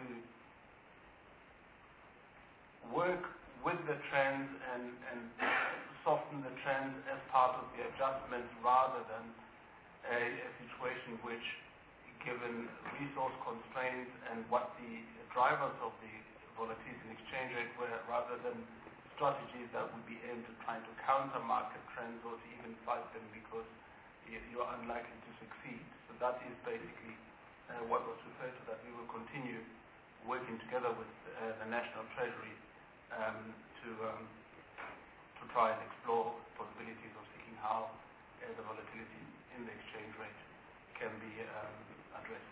work with the trends and, and soften the trends as part of the adjustments, rather than a, a situation which, given resource constraints and what the drivers of the volatility in exchange rate were, rather than strategies that would be aimed at trying to counter market trends or to even fight them, because you are unlikely to succeed. So that is basically uh, what was referred to, that we will continue working together with uh, the National Treasury um, to um, to try and explore possibilities of seeking how uh, the volatility in the exchange rate can be um, addressed.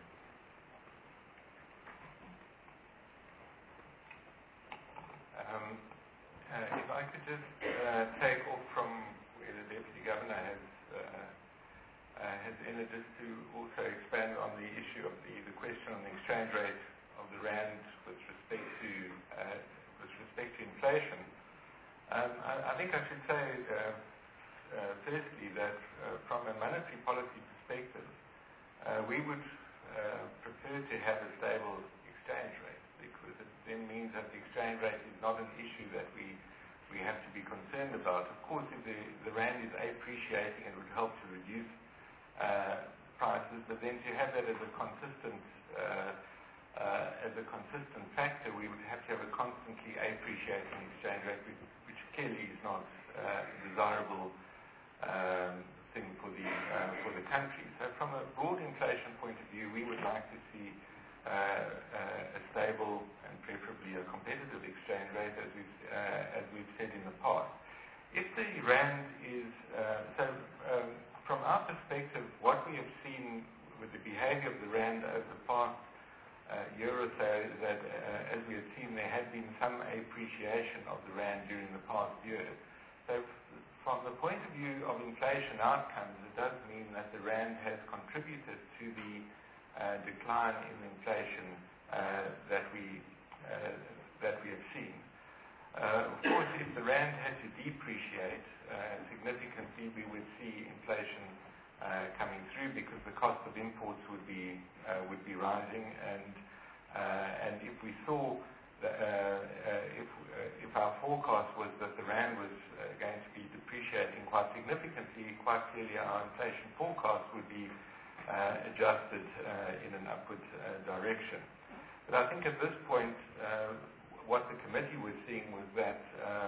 Um, uh, if I could just uh, take off from where the Deputy Governor has uh, uh, has ended, just to also expand on the issue of the, the question on the exchange rate of the rand with respect to uh, with respect to inflation. Um, I, I think I should say uh, uh, firstly that uh, from a monetary policy perspective, uh, we would uh, prefer to have a stable exchange rate, because it then means that the exchange rate is not an issue that we we have to be concerned about. Of course, if the, the rand is appreciating, it would help to reduce uh, prices, but then to have that as a consistent uh, uh, as a consistent factor, we would have to have a constantly appreciating exchange rate, which, which clearly is not uh, a desirable um, thing for the uh, for the country. So, from a broad inflation point of view, we would like to see Uh, uh, a stable and preferably a competitive exchange rate, as we've, uh, as we've said in the past. if the rand is uh, so um, from our perspective, what we have seen with the behavior of the rand over the past uh, year or so is that, uh, as we have seen, there has been some appreciation of the rand during the past year. So, from the point of view of inflation outcomes, it does mean that the rand has contributed to the uh, decline in inflation uh, that we uh, that we have seen. Uh, of course, if the rand had to depreciate uh, significantly, we would see inflation uh, coming through because the cost of imports would be uh, would be rising, and uh, and if we saw the, uh, uh, if uh, if our forecast was that the rand was uh, going to be depreciating quite significantly, quite clearly our inflation forecast would be uh, adjusted uh, in an upward uh, direction. But I think at this point, uh, what the committee was seeing was that uh,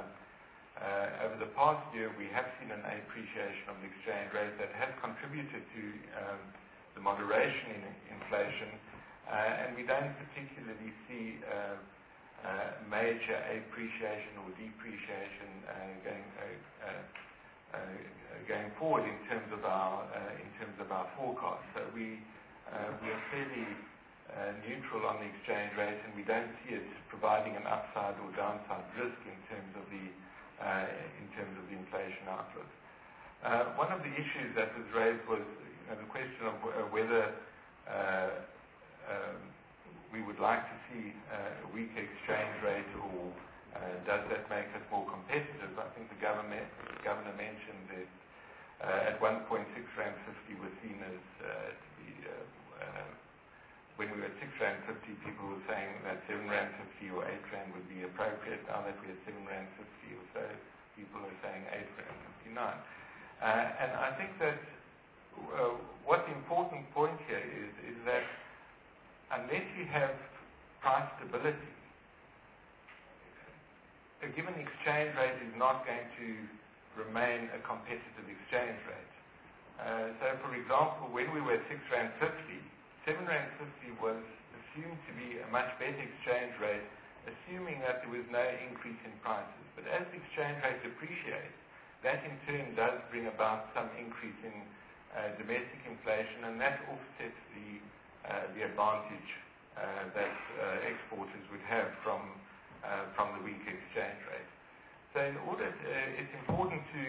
uh, over the past year we have seen an appreciation of the exchange rate that has contributed to um, the moderation in inflation, uh, and we don't particularly see uh, uh, major appreciation or depreciation uh, going uh, uh, uh, going forward in terms of our uh, in terms of our forecast. So we uh, we are fairly Uh, neutral on the exchange rate, and we don't see it providing an upside or downside risk in terms of the uh, in terms of the inflation outlook. Uh, one of the issues that was raised was you know, the question of uh, whether uh, um, we would like to see uh, a weaker exchange rate, or uh, does that make us more competitive? I think the government the governor mentioned that uh, at one point six rand fifty was seen as uh, to be uh, uh, when we were at six rand fifty, people were saying that seven rand fifty or eight rand would be appropriate. Now that we're at seven rand fifty or so, people are saying eight rand fifty-nine. Uh, and I think that uh, what the important point here is, is that unless you have price stability, a given exchange rate is not going to remain a competitive exchange rate. Uh, so, for example, when we were at six rand fifty, seven rand fifty was assumed to be a much better exchange rate, assuming that there was no increase in prices. But as the exchange rate depreciates, that in turn does bring about some increase in uh, domestic inflation, and that offsets the uh, the advantage uh, that uh, exporters would have from uh, from the weaker exchange rate. So, in order, to, uh, it's important to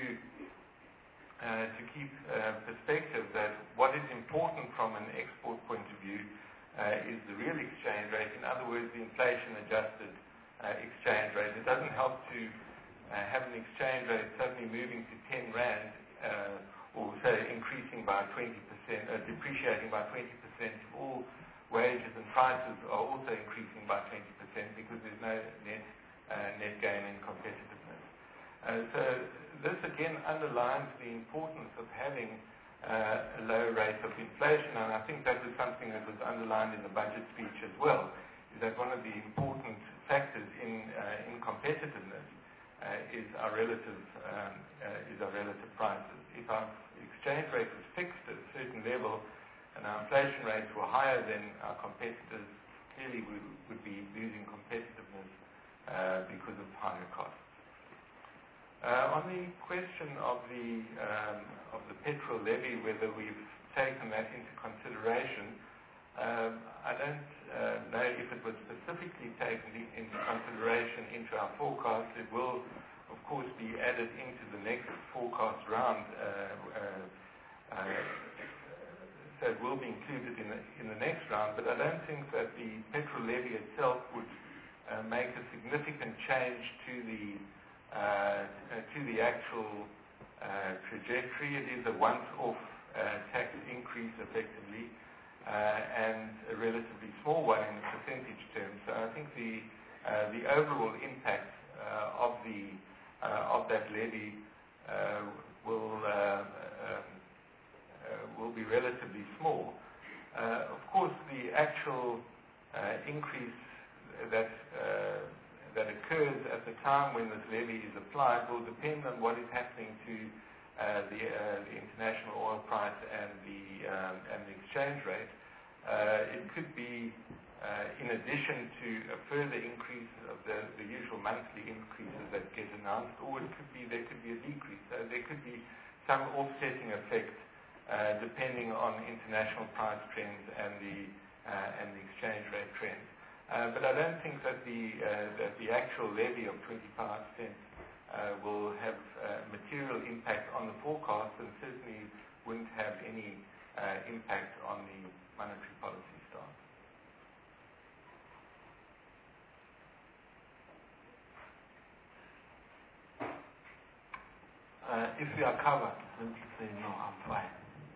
Uh, to keep uh, perspective that what is important from an export point of view uh, is the real exchange rate. In other words, the inflation-adjusted uh, exchange rate. It doesn't help to uh, have an exchange rate suddenly moving to ten rand uh, or say increasing by twenty percent, uh, depreciating by twenty percent. All wages and prices are also increasing by twenty percent because there's no net uh, net gain in competitiveness. Uh, so this again underlines the importance of having uh, a low rate of inflation, and I think that was something that was underlined in the budget speech as well, is that one of the important factors in uh, in competitiveness uh, is our relative um, uh, is our relative prices. If our exchange rate was fixed at a certain level and our inflation rates were higher than our competitors, clearly we would be losing competitiveness uh, because of higher costs. Uh, on the question of the um, of the petrol levy, whether we've taken that into consideration, um, I don't uh, know if it was specifically taken into consideration into our forecast. It will, of course, be added into the next forecast round. Uh, uh, uh, so it will be included in the, in the next round, but I don't think that the petrol levy itself would uh, make a significant change to the Uh, to the actual uh, trajectory. It is a once-off uh, tax increase effectively, uh, and a relatively small one in percentage terms. So I think the uh, the overall impact uh, of the uh, of that levy uh, will uh, um, uh, will be relatively small. Uh, of course, the actual uh, increase that uh, that occurs at the time when this levy is applied will depend on what is happening to uh, the, uh, the international oil price and the um, and the exchange rate. Uh, it could be uh, in addition to a further increase of the, the usual monthly increases that get announced, or it could be there could be a decrease. So there could be some offsetting effect uh, depending on international price trends and the uh, and the exchange rate trends. Uh, but I don't think that the uh, that the actual levy of twenty-five cents uh, will have uh, material impact on the forecast, and certainly wouldn't have any uh, impact on the monetary policy stance. Uh, if you are covered, simply say no, I'm fine.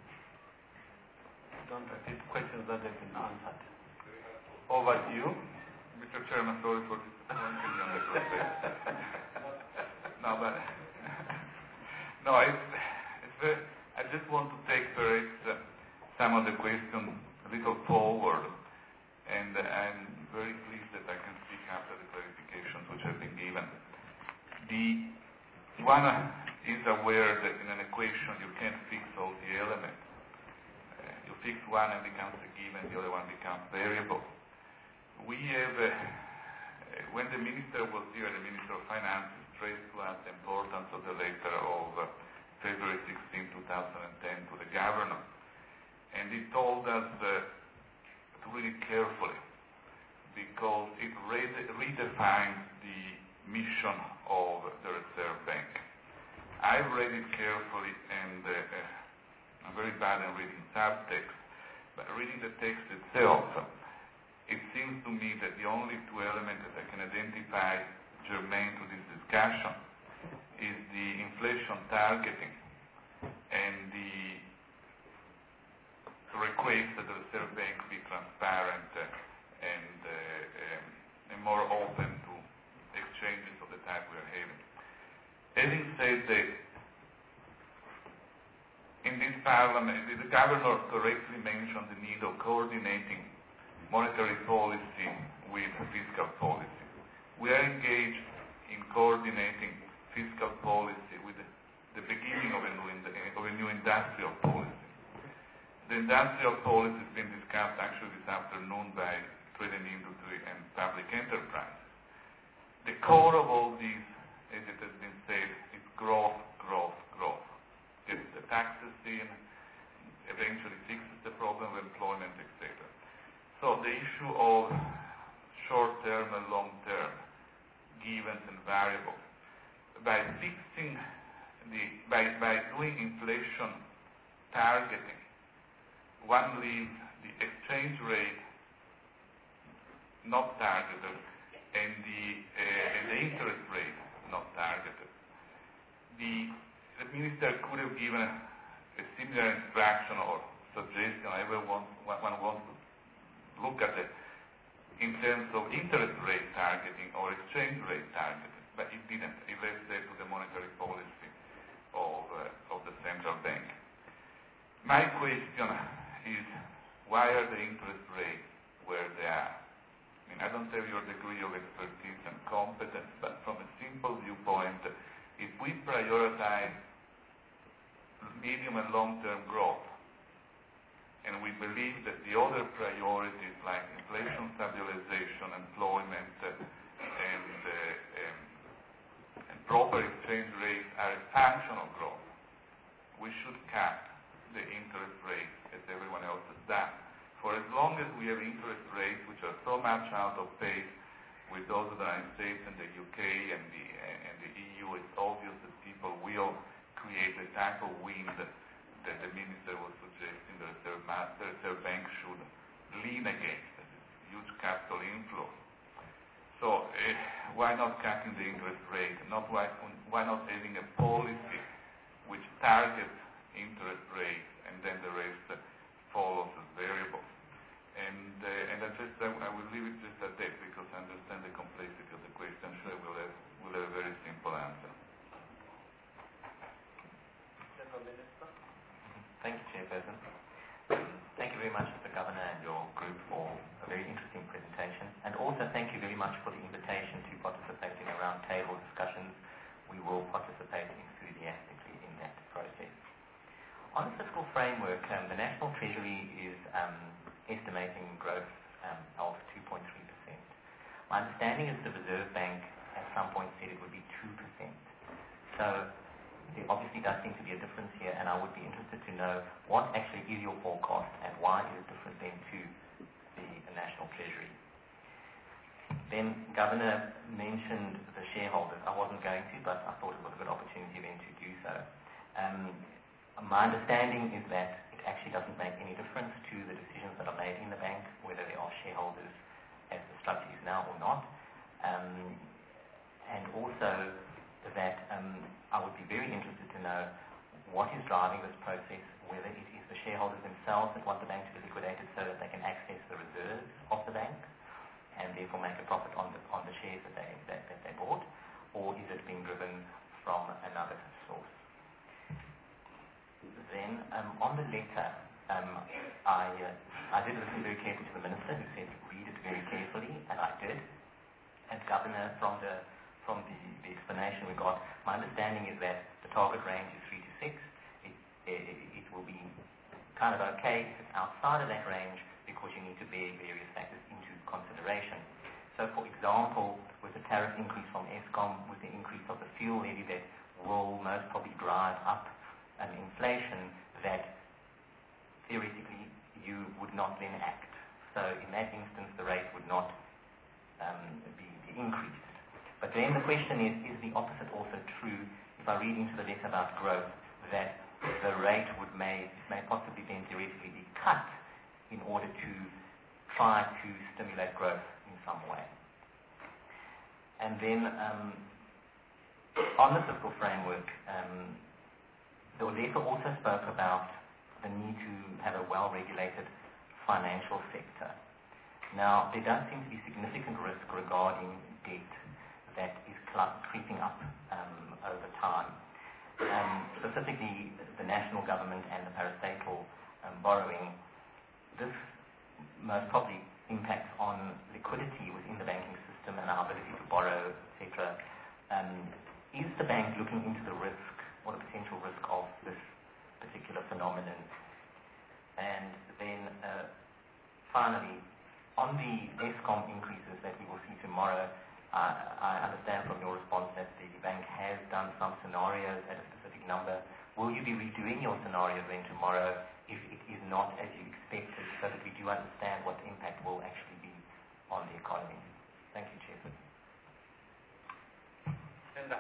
Don't repeat questions that have been answered. Over to you. Mister Chairman, sorry for disappointing you on the process. No, but no, it's, it's very, I just want to take perhaps uh, some of the questions a little forward, and uh, I'm very pleased that I can speak after the clarifications which have been given. The one uh, is aware that in an equation you can't fix all the elements. Uh, you fix one and becomes a given, the other one becomes variable. We have, uh, when the minister was here, the Minister of Finance stressed to us the importance of the letter of uh, February sixteenth, two thousand ten to the governor. And he told us uh, to read it carefully because it re- redefines the mission of the Reserve Bank. I've read it carefully, and uh, uh, I'm very bad in reading subtext, but reading the text itself, it seems to me that the only two elements that I can identify germane to this discussion is the inflation targeting and the request that the Reserve Bank be transparent uh, and, uh, um, and more open to exchanges of the type we are having. Having said that, in this parliament, the governor correctly mentioned the need of coordinating monetary policy with fiscal policy. We are engaged in coordinating fiscal policy with the beginning of a new, of a new industrial policy. The industrial policy has been discussed actually this afternoon by Trade and Industry and Public Enterprise. The core of all this, as it has been said, is growth, growth, growth. Gets the taxes in, eventually fixes the problem of employment, et cetera. So the issue of short-term and long-term givens and variables, by fixing the, by, by doing inflation targeting, one leaves the exchange rate not targeted and the, uh, and the interest rate not targeted. The, the minister could have given a, a similar instruction or suggestion, however one, one wants to look at it in terms of interest rate targeting or exchange rate targeting, but it didn't. It left that to the monetary policy of, uh, of the central bank. My question is, why are the interest rates where they are? I mean, I don't have your degree of expertise and competence, but from a simple viewpoint, if we prioritize medium and long-term growth, and we believe that the other priorities like inflation stabilization, employment, uh, and, uh, um, and proper exchange rates are a function of growth, we should cap the interest rates as everyone else has done. For as long as we have interest rates which are so much out of pace with those of the United States and the U K and the, uh, and the E U, it's obvious that people will create the type of wind that the minister was suggesting the Reserve, the Reserve Bank should lean against, that is huge capital inflow. So uh, why not cutting the interest rate? Not why, why not having a policy which targets interest rates and then the rest follows as variables? And uh, and I just I, I will leave it just at that because I understand the complexity of the question. I'm sure we'll have, we'll have a very simple answer. Thank you, Chairperson. Um, thank you very much to the Governor and your group for a very interesting presentation. And also thank you very much for the invitation to participate in a roundtable discussions. We will participate enthusiastically in that process. On the fiscal framework, um, the National Treasury is um, estimating growth um, of two My understanding is the Reserve Bank at some point said it would be two percent. So there obviously does seem to be a difference here, and I would be interested to know what actually is your forecast and why is it different then to the, the National Treasury. Then Governor mentioned the shareholders. I wasn't going to, but I thought it was a good opportunity then to do so. Um, my understanding is that it actually doesn't make any difference to the decisions that are made in the bank, whether there are shareholders as the structure is now or not. Um, and also that um, I would be very interested to know what is driving this process, whether it is the shareholders themselves that want the bank to be liquidated so that they can access the reserves of the bank and therefore make a profit on the, on the shares that they, that, that they bought, or is it being driven from another source? Then um, on the letter, um, I, uh, I did listen very carefully to the Minister who said read it very carefully, and I did. And Governor, from the from the, the explanation we got, my understanding is that the target range is three to six. It, it, it will be kind of okay if it's outside of that range because you need to bear various factors into consideration. So, for example, with the tariff increase from Eskom, with the increase of the fuel levy that will most probably drive up um, inflation, that theoretically you would not then act. So, in that instance, the rate would not um, be, be increased. But then the question is, is the opposite also true if I read into the letter about growth, that the rate would may, may possibly then theoretically be cut in order to try to stimulate growth in some way? And then um, on the fiscal framework, um, the letter also spoke about the need to have a well-regulated financial sector. Now, there does seem to be significant risk regarding debt that is creeping up um, over time. Um, specifically, the national government and the parastatal um, borrowing, this most probably impacts on liquidity within the banking system and our ability to borrow, et cetera. Um, is the bank looking into the risk or the potential risk of this particular phenomenon? And then uh, finally, on the Eskom increases that we will see tomorrow, Uh, I understand from your response that the bank has done some scenarios at a specific number. Will you be redoing your scenarios then tomorrow if it is not as you expected, so that we do understand what the impact will actually be on the economy? Thank you, Chairman. Uh,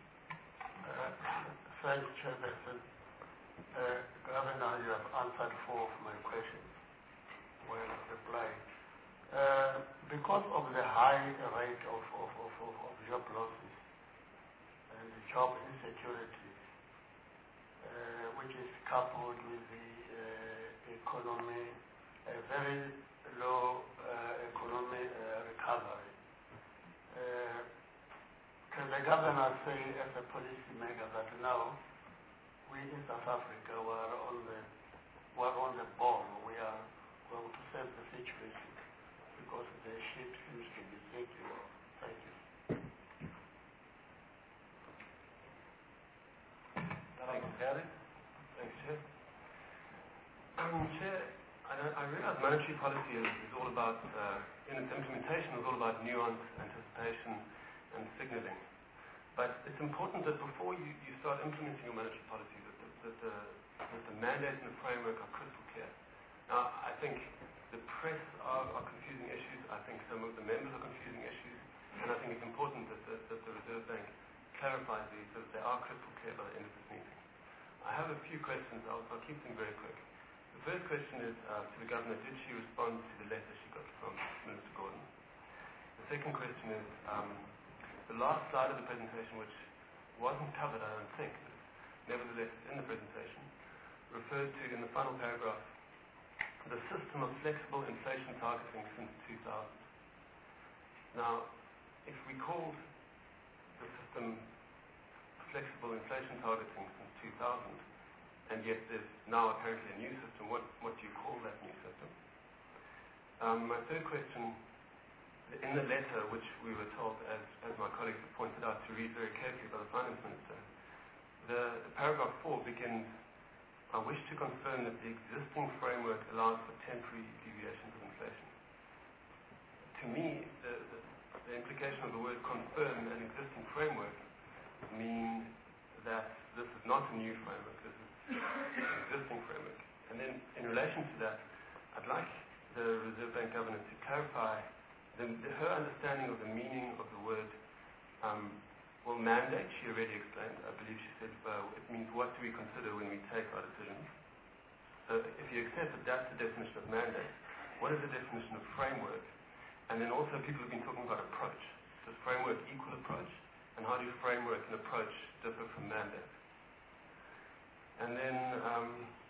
thanks, Chairperson. Uh, Governor, you have answered four of my questions. Well replied. Uh, because of the high rate of, of, of, of, of job losses and the job insecurity, uh, which is coupled with the uh, economy, a very low uh, economic uh, recovery, uh, can the governor say as a policy maker that now we in South Africa were on the, were on the ball, we are going to save the situation? Because the ship seems to be sinking. Thank you. Thank you, Chair. Thanks, Chair. Um, Chair, I, I realize monetary policy is, is all about, uh, in its implementation, is all about nuance, anticipation, and signaling. But it's important that before you, you start implementing your monetary policy, that the, that the, that the mandate and the framework are crystal clear. Now, I think the press are, are confusing issues. I think some of the members are confusing issues. And I think it's important that the, that the Reserve Bank clarifies these so that they are crystal clear by the end of this meeting. I have a few questions. I'll, I'll keep them very quick. The first question is uh, to the Governor. Did she respond to the letter she got from Minister Gordon? The second question is um, the last slide of the presentation, which wasn't covered, I don't think, but nevertheless in the presentation, referred to in the final paragraph the system of flexible inflation targeting since two thousand. Now, if we called the system flexible inflation targeting since two thousand, and yet there's now apparently a new system, what, what do you call that new system? Um, my third question, in the letter, which we were told, as, as my colleagues have pointed out, to read very carefully by the Finance Minister, the, the paragraph four begins, I wish to confirm that the existing framework allows for temporary deviations of inflation. To me, the, the, the implication of the word confirm an existing framework mean that this is not a new framework, this is an existing framework? And then in relation to that, I'd like the Reserve Bank Governor to clarify the, the, her understanding of the meaning of the word um, well, mandate. She already explained. I believe she said uh, it means what do we consider when we take our decisions. So if you accept that that's the definition of mandate, what is the definition of framework? And then also people have been talking about approach. Does framework equal approach? And how do framework and approach differ from mandate? And then um,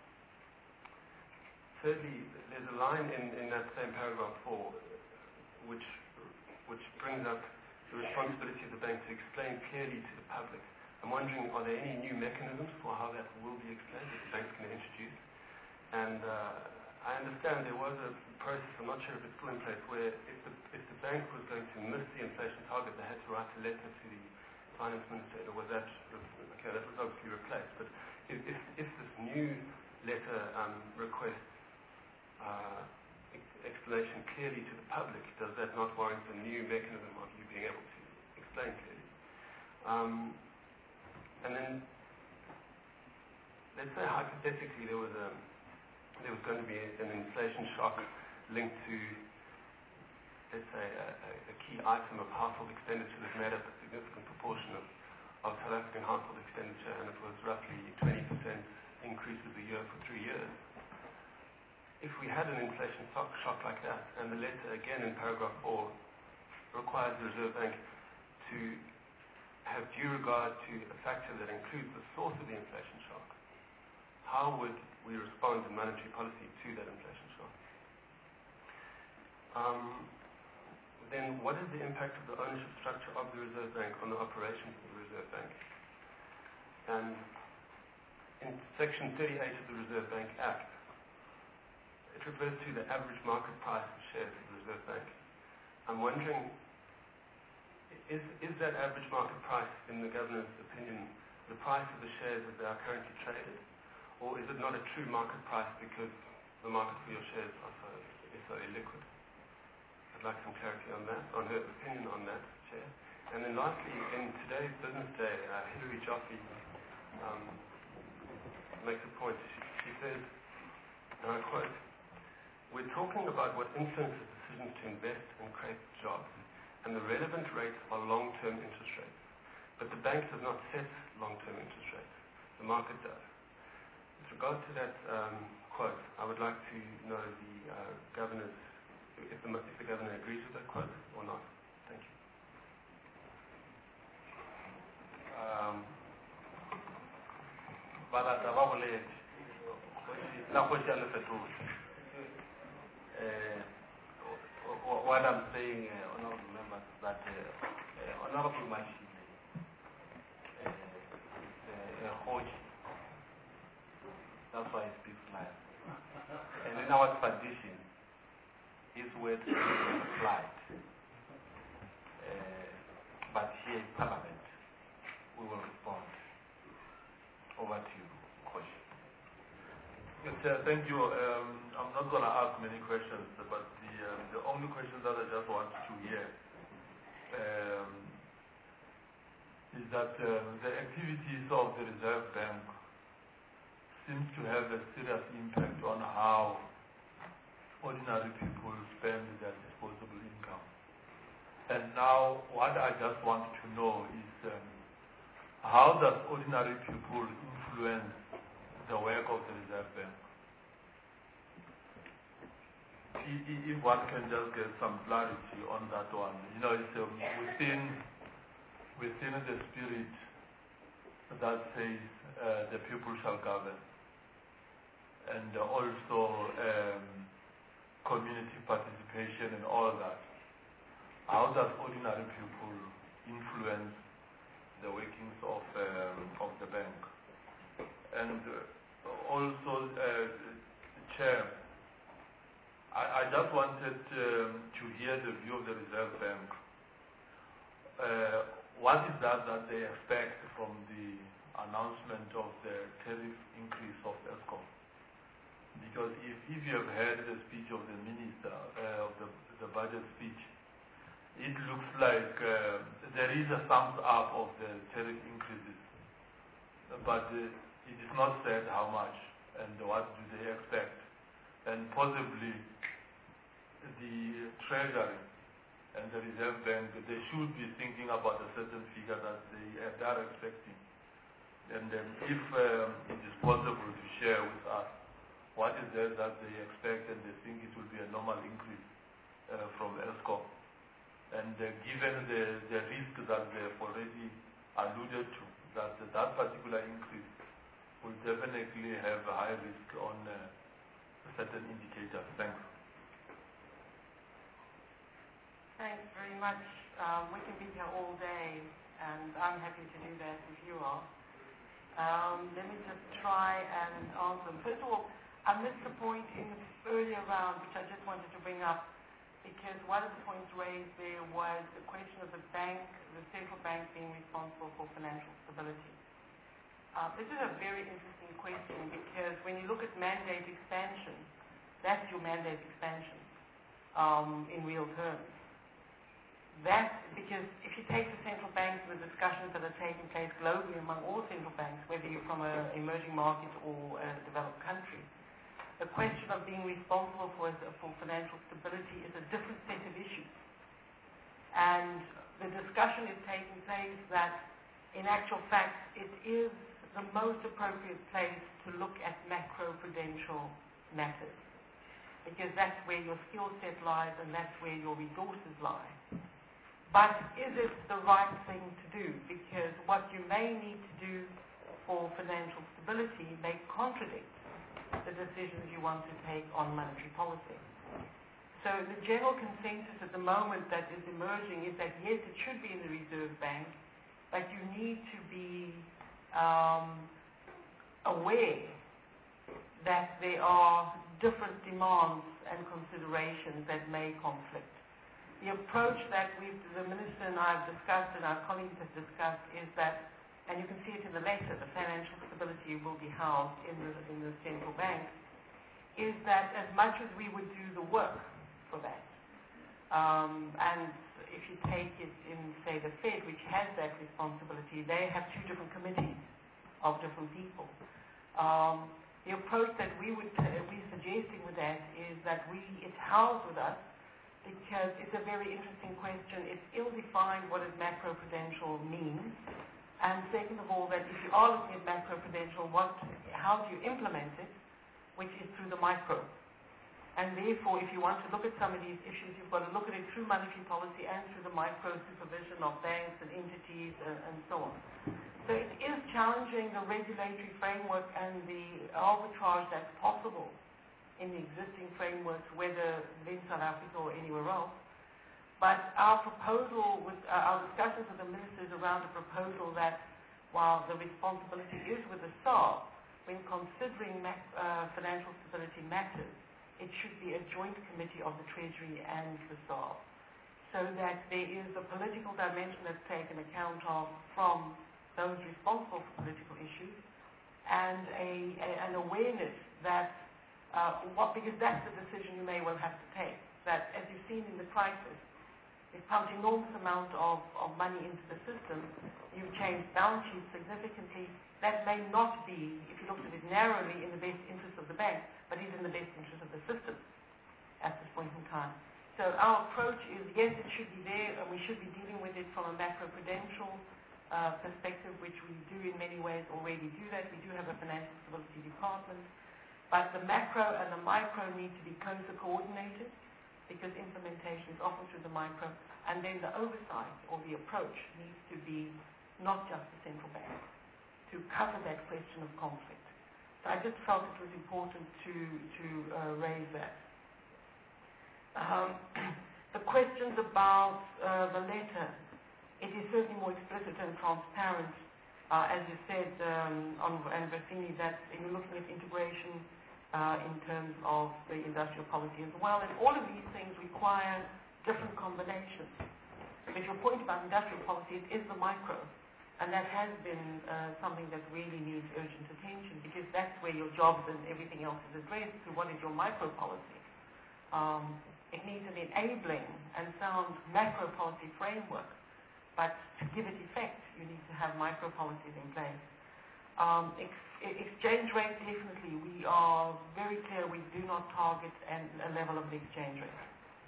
thirdly, there's a line in, in that same paragraph four which which brings up the responsibility of the bank to explain clearly to the public. I'm wondering, are there any new mechanisms for how that will be explained that the bank's going to introduce? And uh, I understand there was a process, I'm not sure if it's still in place, where if the, if the bank was going to miss the inflation target, they had to write a letter to the finance minister. Or was that, okay, that was obviously replaced. But if, if, if this new letter um, requests uh, explanation clearly to the public, does that not warrant a new mechanism of you being able to explain clearly? Um, and then, let's say hypothetically there was a there was going to be an inflation shock linked to, let's say, a, a key item of household expenditure that made up a significant proportion of, of South African household expenditure, and it was roughly twenty percent increases a year for three years. If we had an inflation shock, shock like that, and the letter again in paragraph four requires the Reserve Bank to have due regard to a factor that includes the source of the inflation shock, how would we respond in monetary policy to that inflation shock? Um, then what is the impact of the ownership structure of the Reserve Bank on the operations of the Reserve Bank? And in section thirty-eight of the Reserve Bank Act, it refers to the average market price of shares of the Reserve Bank. I'm wondering, is, is that average market price, in the Governor's opinion, the price of the shares as they are currently traded? Or is it not a true market price because the market for your shares are so, is so illiquid? I'd like some clarity on that, on her opinion on that, Chair. And then lastly, in today's business day, uh, Hilary Joffe um, makes a point. She, she says, and I quote, "We're talking about what influences decisions to invest and create jobs, and the relevant rates are long-term interest rates. But the bank does not set long-term interest rates. The market does." With regard to that um, quote, I would like to know the uh, governor's, if the, if the governor agrees with that quote or not. Thank you. Um, Balata Babolet, La Hochelle Fetouche. What I'm saying, uh, honorable members, is that uh, uh, Honorable Mashile uh, is a Hochi. That's why he speaks live. And in our tradition, his words are applied. Uh, but here in Parliament, we will respond. Over to you, Koshi. Yes, sir, thank you. Um, I'm not going to ask many questions, but the, um, the only question that I just want to hear um, is that um, the activities of the Reserve Bank seems to have a serious impact on how ordinary people spend their disposable income. And now what I just want to know is um, how does ordinary people influence the work of the Reserve Bank? If one can just get some clarity on that one. You know, it's um, within, within the spirit that says uh, the people shall govern. And also um, community participation and all that. How does ordinary people influence the workings of um, of the bank? And uh, also, uh, Chair, I, I just wanted um, to hear the view of the Reserve Bank. Uh, what is that that they expect from the announcement of the tariff increase of Eskom? Because if, if you have heard the speech of the minister, uh, of the, the budget speech, it looks like uh, there is a thumbs up of the tariff increases, but uh, it is not said how much and what do they expect. And possibly the Treasury and the Reserve Bank, they should be thinking about a certain figure that they, uh, they are expecting. And then if um, it is possible to share with us what is there that they expect and they think it will be a normal increase uh, from Eskom. And uh, given the, the risk that they have already alluded to, that uh, that particular increase will definitely have a high risk on uh, certain indicators. Thanks. Thanks very much. Um, we can be here all day, and I'm happy to do that if you are. Um, let me just try and answer. First of all, I missed the point in the earlier round, which I just wanted to bring up, because one of the points raised there was the question of the bank, the central bank being responsible for financial stability. Uh, this is a very interesting question, because when you look at mandate expansion, that's your mandate expansion um, in real terms. That, because if you take the central banks and the discussions that are taking place globally among all central banks, whether you're from an emerging market or a developed country, the question of being responsible for, for financial stability is a different set of issues. And the discussion is taking place that, in actual fact, it is the most appropriate place to look at macro-prudential matters, because that's where your skill set lies and that's where your resources lie. But is it the right thing to do? Because what you may need to do for financial stability may contradict the decisions you want to take on monetary policy. So the general consensus at the moment that is emerging is that yes, it should be in the Reserve Bank, but you need to be um, aware that there are different demands and considerations that may conflict. The approach that we've, the Minister and I have discussed and our colleagues have discussed is that, and you can see it in the letter, the financial stability will be housed in the, in the central bank, is that as much as we would do the work for that, um, and if you take it in, say, the Fed, which has that responsibility, they have two different committees of different people. Um, the approach that we would, uh, we're suggesting with that is that we, it's housed with us, because it's a very interesting question. It's ill-defined what does macroprudential mean. And second of all, that if you are looking at macroprudential, what, how do you implement it, which is through the micro. And therefore, if you want to look at some of these issues, you've got to look at it through monetary policy and through the micro supervision of banks and entities and, and so on. So it is challenging the regulatory framework and the arbitrage that's possible in the existing frameworks, whether in South Africa or anywhere else. But our proposal, with uh, our discussions with the ministers around the proposal that while the responsibility is with the S A R, when considering mac, uh, financial stability matters, it should be a joint committee of the Treasury and the S A R, so that there is a political dimension that's taken account of from those responsible for political issues, and a, a, an awareness that Uh, what, because that's the decision you may well have to take, that as you've seen in the crisis, you've pumped enormous amount of, of money into the system, you've changed balance sheets significantly. That may not be, if you looked at it narrowly, in the best interest of the bank, but is in the best interest of the system at this point in time. So our approach is, yes, it should be there, and we should be dealing with it from a macroprudential uh, perspective, which we do in many ways already do that. We do have a financial stability department. But the macro and the micro need to be closer coordinated, because implementation is often through the micro, and then the oversight or the approach needs to be not just the central bank to cover that question of conflict. So I just felt it was important to, to uh, raise that. Um, the questions about uh, the letter, it is certainly more explicit and transparent, uh, as you said, um, on and Bertini, that you're looking at integration Uh, in terms of the industrial policy as well. And all of these things require different combinations. But your point about industrial policy, it is the micro. And that has been uh, something that really needs urgent attention, because that's where your jobs and everything else is addressed, to what is your micro policy. Um, It needs an enabling and sound macro policy framework. But to give it effect, you need to have micro policies in place. Um, ex- exchange rate, definitely, we are very clear we do not target an, a level of the exchange rate.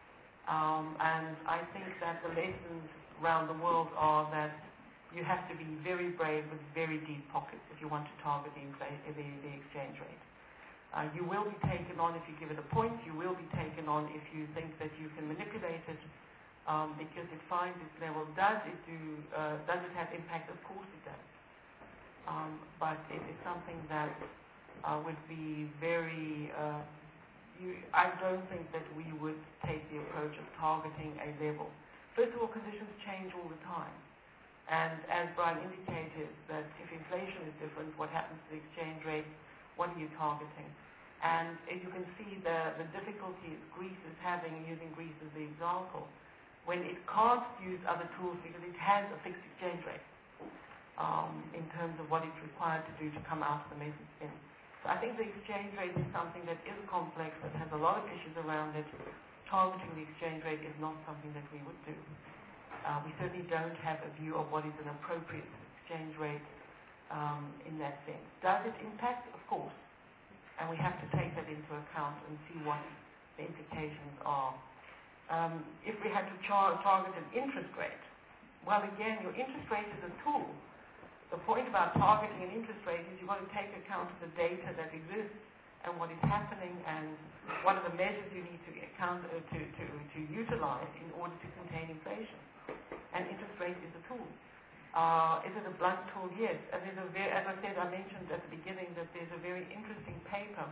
Um, and I think that the lessons around the world are that you have to be very brave with very deep pockets if you want to target the, infl- the, the exchange rate. Uh, you will be taken on if you give it a point. You will be taken on if you think that you can manipulate it um, because it finds its level. Does it do? Uh, does it have impact? Of course it does. Um, but it is something that uh, would be very. Uh, you, I don't think that we would take the approach of targeting a level. First of all, conditions change all the time. And as Brian indicated, that if inflation is different, what happens to the exchange rate? What are you targeting? And as you can see, the, the difficulties Greece is having, using Greece as the example, when it can't use other tools because it has a fixed exchange rate um, in terms of what it's required to do to come out of the message spin. So I think the exchange rate is something that is complex, that has a lot of issues around it. Targeting the exchange rate is not something that we would do. Uh, we certainly don't have a view of what is an appropriate exchange rate um, in that sense. Does it impact? Of course. And we have to take that into account and see what the implications are. Um, if we had to char- target an interest rate, well, again, your interest rate is a tool. The point about targeting an interest rate is you've got to take account of the data that exists and what is happening and what are the measures you need to account uh, to, to, to utilize in order to contain inflation. And interest rate is a tool. Uh, is it a blunt tool? Yes. And there's a very, as I said, I mentioned at the beginning that there's a very interesting paper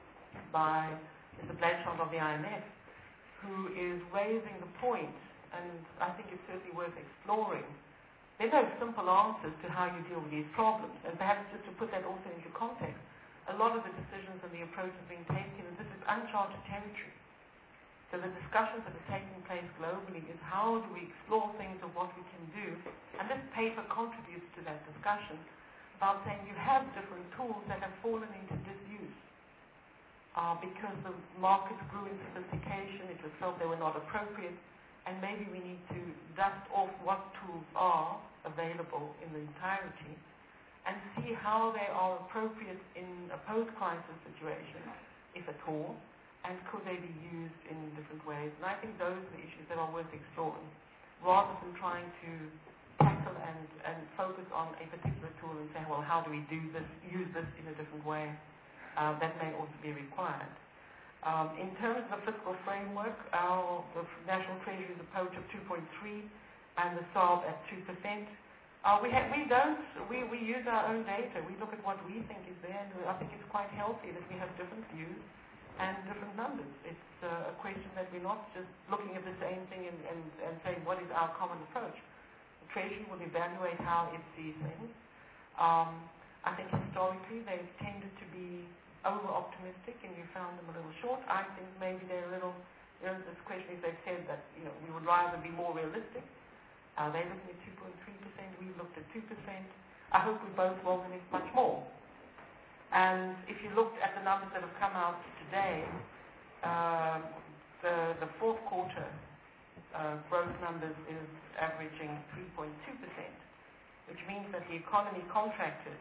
by Mister Blanchard of the I M F who is raising the point, and I think it's certainly worth exploring. There are no simple answers to how you deal with these problems, and perhaps just to put that also into context, a lot of the decisions and the approaches being taken, and this is uncharted territory. So the discussions that are taking place globally is how do we explore things of what we can do, and this paper contributes to that discussion about saying you have different tools that have fallen into disuse uh, because the markets grew in sophistication, it was felt they were not appropriate, and maybe we need to dust off what tools are available in the entirety and see how they are appropriate in a post-crisis situation, if at all, and could they be used in different ways? And I think those are the issues that are worth exploring, rather than trying to tackle and, and focus on a particular tool and say, well, how do we do this, use this in a different way? Uh, that may also be required. Um, in terms of the fiscal framework, our the National Treasury's approach of two point three and the S A R B at two percent, uh, we, ha- we don't, we, we use our own data. We look at what we think is there, and I think it's quite healthy that we have different views and different numbers. It's uh, a question that we're not just looking at the same thing and, and, and saying what is our common approach. The Treasury will evaluate how it sees things. Um, I think historically they've tended to be over-optimistic and you found them a little short. I think maybe they're a little, you know, this question is they've said that, you know, we would rather be more realistic. Uh, they're looking at two point three percent, we've looked at two percent. I hope we're both wrong and it's much more. And if you looked at the numbers that have come out today, uh, the, the fourth quarter uh, growth numbers is averaging three point two percent, which means that the economy contracted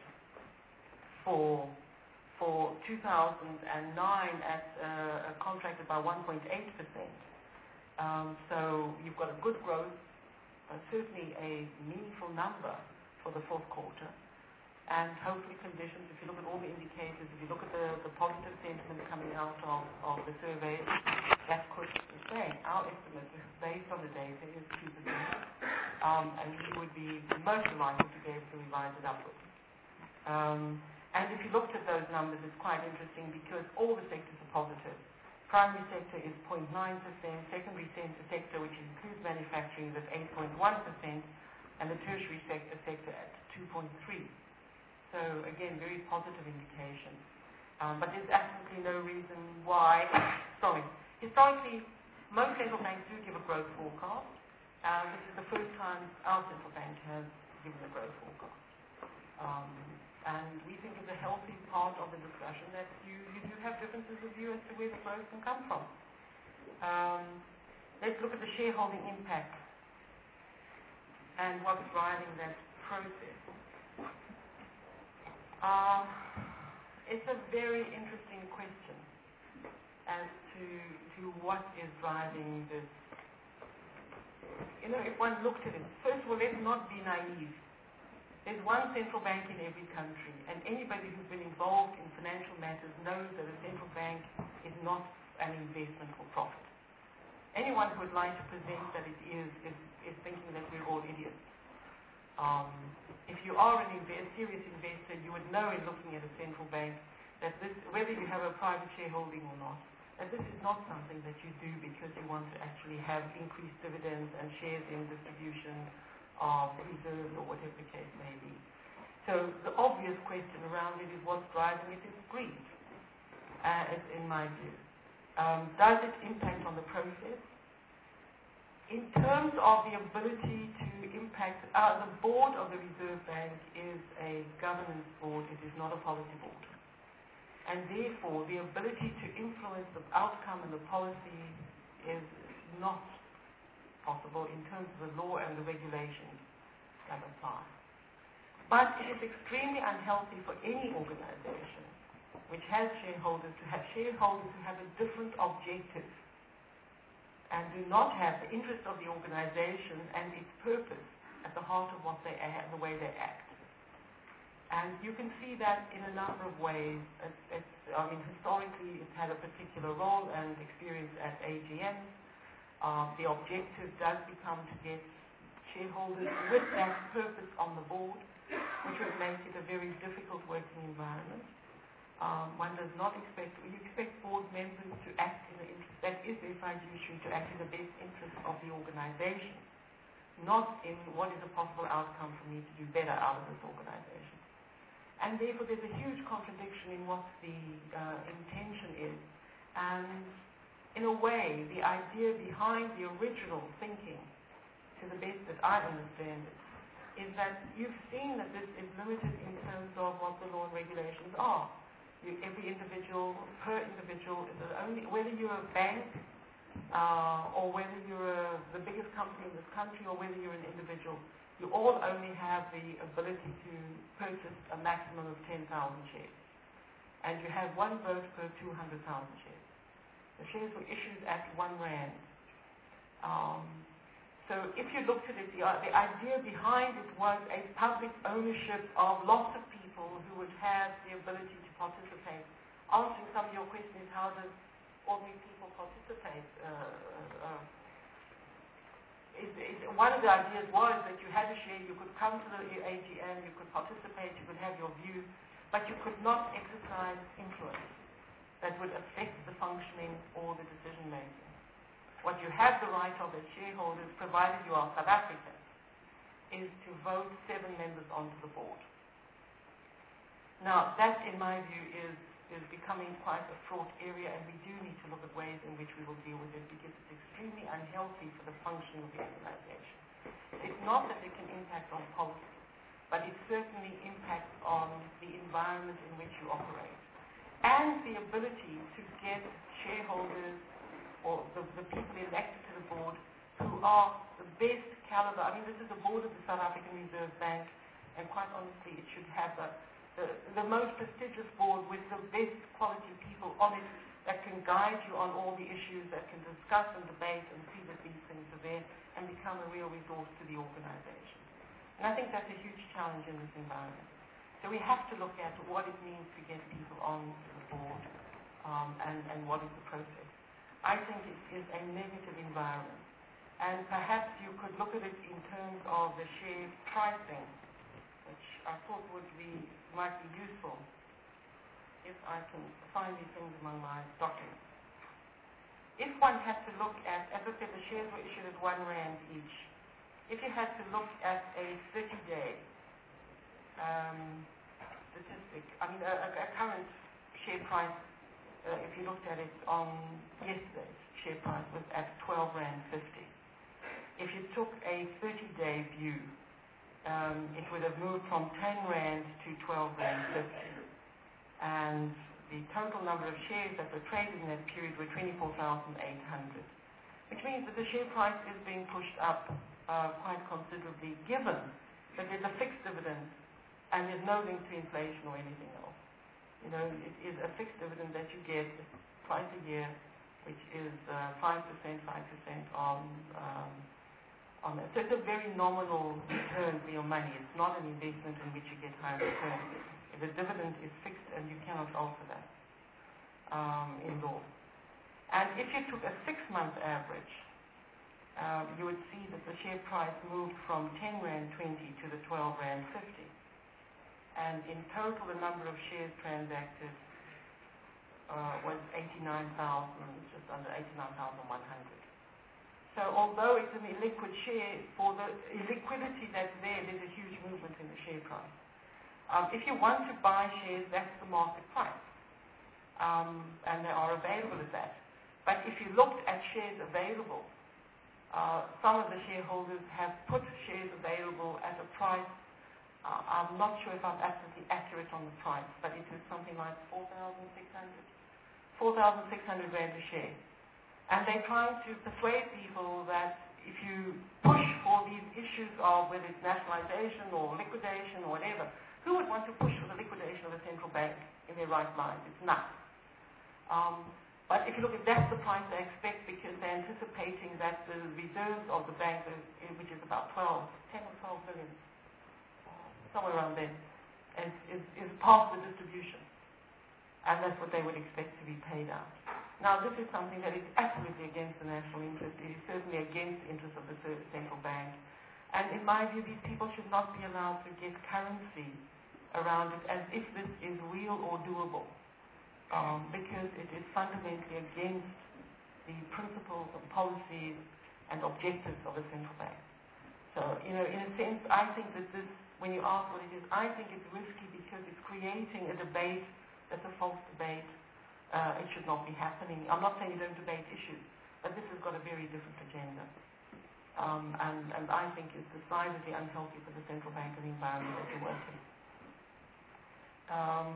for for two thousand nine at uh, contracted by one point eight percent. Um, so you've got a good growth, uh, certainly a meaningful number for the fourth quarter. And hopefully conditions, if you look at all the indicators, if you look at the, the positive sentiment coming out of, of the survey, that could say our estimate is based on the data is two percent. Um, and we would be most likely to be able to revise it upwards. Um, and if you looked at those numbers, it's quite interesting because all the sectors are positive. Primary sector is zero point nine percent, secondary sector, which includes manufacturing, is at eight point one percent, and the tertiary sector, sector at two point three percent. So again, very positive indication. Um, but there's absolutely no reason why, sorry, historically, most central banks do give a growth forecast. Uh, this is the first time our central bank has given a growth forecast. Um, and we think it's a healthy part of the discussion that you, you do have differences of view as to where the growth can come from. Um, let's look at the shareholding impact and what's driving that process. Uh, it's a very interesting question as to, to what is driving this. You know, if one looked at it, first of all, let's not be naive. There's one central bank in every country, and anybody who's been involved in financial matters knows that a central bank is not an investment for profit. Anyone who would like to present that it is, is, is thinking that we're all idiots. Um, if you are an invest, serious investor, you would know in looking at a central bank that this, whether you have a private shareholding or not, that this is not something that you do because you want to actually have increased dividends and shares in distribution of reserves or whatever the case may be. So the obvious question around it is what's driving it is greed, uh, in my view. Um, does it impact on the process? In terms of the ability to impact, uh, the board of the Reserve Bank is a governance board, it is not a policy board. And therefore, the ability to influence the outcome and the policy is not possible in terms of the law and the regulations that apply. But it is extremely unhealthy for any organization which has shareholders to have shareholders who have a different objective and do not have the interest of the organization and its purpose at the heart of what they are, the way they act. And you can see that in a number of ways. It's, it's, I mean, historically, it's had a particular role and experience at A G M. Uh, the objective does become to get shareholders with that purpose on the board, which would make it a very difficult working environment. Um, one does not expect, you expect board members to act in the interest, that is their fiduciary, to act in the best interest of the organization, not in what is a possible outcome for me to do better out of this organization. And therefore there's a huge contradiction in what the uh, intention is. And in a way, the idea behind the original thinking, to the best that I understand it, is that you've seen that this is limited in terms of what the law and regulations are. You, every individual, per individual, is only, whether you're a bank, uh, or whether you're a, the biggest company in this country, or whether you're an individual, you all only have the ability to purchase a maximum of ten thousand shares. And you have one vote per two hundred thousand shares. The shares were issued at one rand. Um, so if you looked at it, the, uh, the idea behind it was a public ownership of lots of people who would have the ability to participate. Answering some of your questions, how does ordinary people participate? Uh, uh, Is, is, one of the ideas was that you had a share, you could come to the A G M, you could participate, you could have your view, but you could not exercise influence that would affect the functioning or the decision making. What you have the right of as shareholders, provided you are South African, is to vote seven members onto the board. Now, that in my view is is becoming quite a fraught area, and we do need to look at ways in which we will deal with it because it's extremely unhealthy for the functioning of the organization. It's not that it can impact on policy, but it certainly impacts on the environment in which you operate. And the ability to get shareholders or the, the people elected to the board who are the best caliber. I mean, this is the board of the South African Reserve Bank, and quite honestly, it should have a The, the most prestigious board with the best quality people on it that can guide you on all the issues, that can discuss and debate and see that these things are there and become a real resource to the organization. And I think that's a huge challenge in this environment. So we have to look at what it means to get people on the board um, and, and what is the process. I think it is a negative environment. And perhaps you could look at it in terms of the share pricing, which I thought would be might be useful if I can find these things among my documents. If one had to look at, as I said, the shares were issued at one rand each. If you had to look at a thirty-day um, statistic, I mean, a, a current share price, uh, if you looked at it on yesterday's share price was at twelve rand fifty. If you took a thirty-day view, Um, it would have moved from ten rand to twelve rand fifty. And the total number of shares that were traded in that period were twenty-four thousand eight hundred, which means that the share price is being pushed up uh, quite considerably, given that there's a fixed dividend and there's no link to inflation or anything else. You know, it is a fixed dividend that you get twice a year, which is uh, five percent, five percent on, um, on that. So it's a very nominal return for your money. It's not an investment in which you get high returns. The dividend is fixed and you cannot alter that um, in law. And if you took a six-month average, um, you would see that the share price moved from ten rand twenty to the twelve rand fifty. And in total, the number of shares transacted uh, was eighty-nine thousand, just under eighty-nine thousand one hundred. So although it's an illiquid share, for the illiquidity that's there, there's a huge movement in the share price. Um, if you want to buy shares, that's the market price. Um, and they are available at that. But if you looked at shares available, uh, some of the shareholders have put shares available at a price. Uh, I'm not sure if I'm absolutely accurate on the price, but it is something like four thousand six hundred. four thousand six hundred rand a share. And they're trying to persuade people that if you push for these issues of whether it's nationalization or liquidation or whatever, who would want to push for the liquidation of a central bank in their right mind? It's nuts. Um, but if you look at that's the price they expect, because they're anticipating that the reserves of the bank, which is about twelve, ten or twelve billion, somewhere around there, is, is, is part of the distribution. And that's what they would expect to be paid out. Now, this is something that is absolutely against the national interest. It is certainly against the interest of the central bank. And in my view, these people should not be allowed to get currency around it as if this is real or doable, um, because it is fundamentally against the principles and policies and objectives of a central bank. So, you know, in a sense, I think that this, when you ask what it is, I think it's risky because it's creating a debate that's a false debate. Uh, it should not be happening. I'm not saying you don't debate issues, but this has got a very different agenda. Um, and, and I think it's decidedly unhealthy for the central bank and the environment that you're working. Um,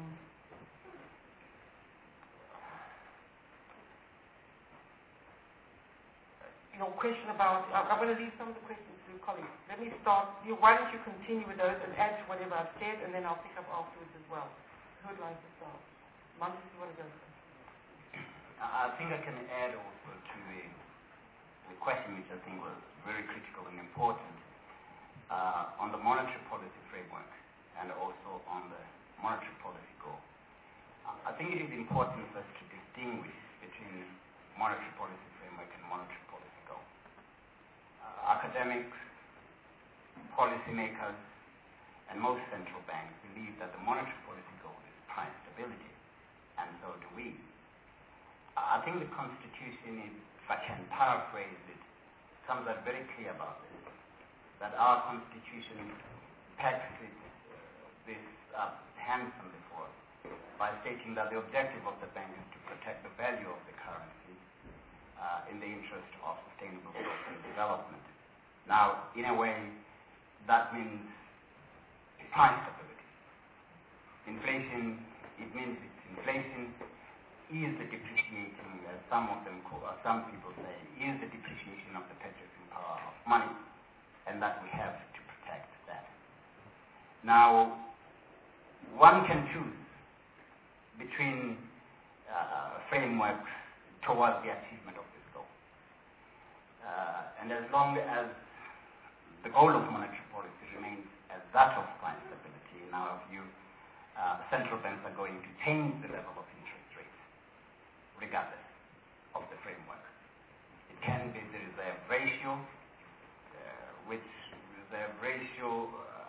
your question about, uh, I'm going to leave some of the questions to colleagues. Let me start. You, why don't you continue with those and add to whatever I've said, and then I'll pick up afterwards as well. Who would like to start? Manus, you want to go first? I think I can add also to the, the question, which I think was very critical and important, uh, on the monetary policy framework and also on the monetary policy goal. Uh, I think it is important for us to distinguish between monetary policy framework and monetary policy goal. Uh, academics, policymakers, and most central banks believe that the monetary policy goal is price stability, and so do we. I think the Constitution, if I can paraphrase it, comes out very clear about this, that our Constitution packs it, uh, this up handsomely for us by stating that the objective of the bank is to protect the value of the currency uh, in the interest of sustainable growth and development. Now, in a way, that means price stability. Inflation, it means it's inflation. Is the depreciating, as some of them, call, or some people say, is the depreciation of the purchasing power of money, and that we have to protect that. Now, one can choose between uh, frameworks towards the achievement of this goal. Uh, and as long as the goal of monetary policy remains as that of price stability, in our view, uh, central banks are going to change the level of regardless of the framework. It can be the reserve ratio, uh, which reserve ratio uh,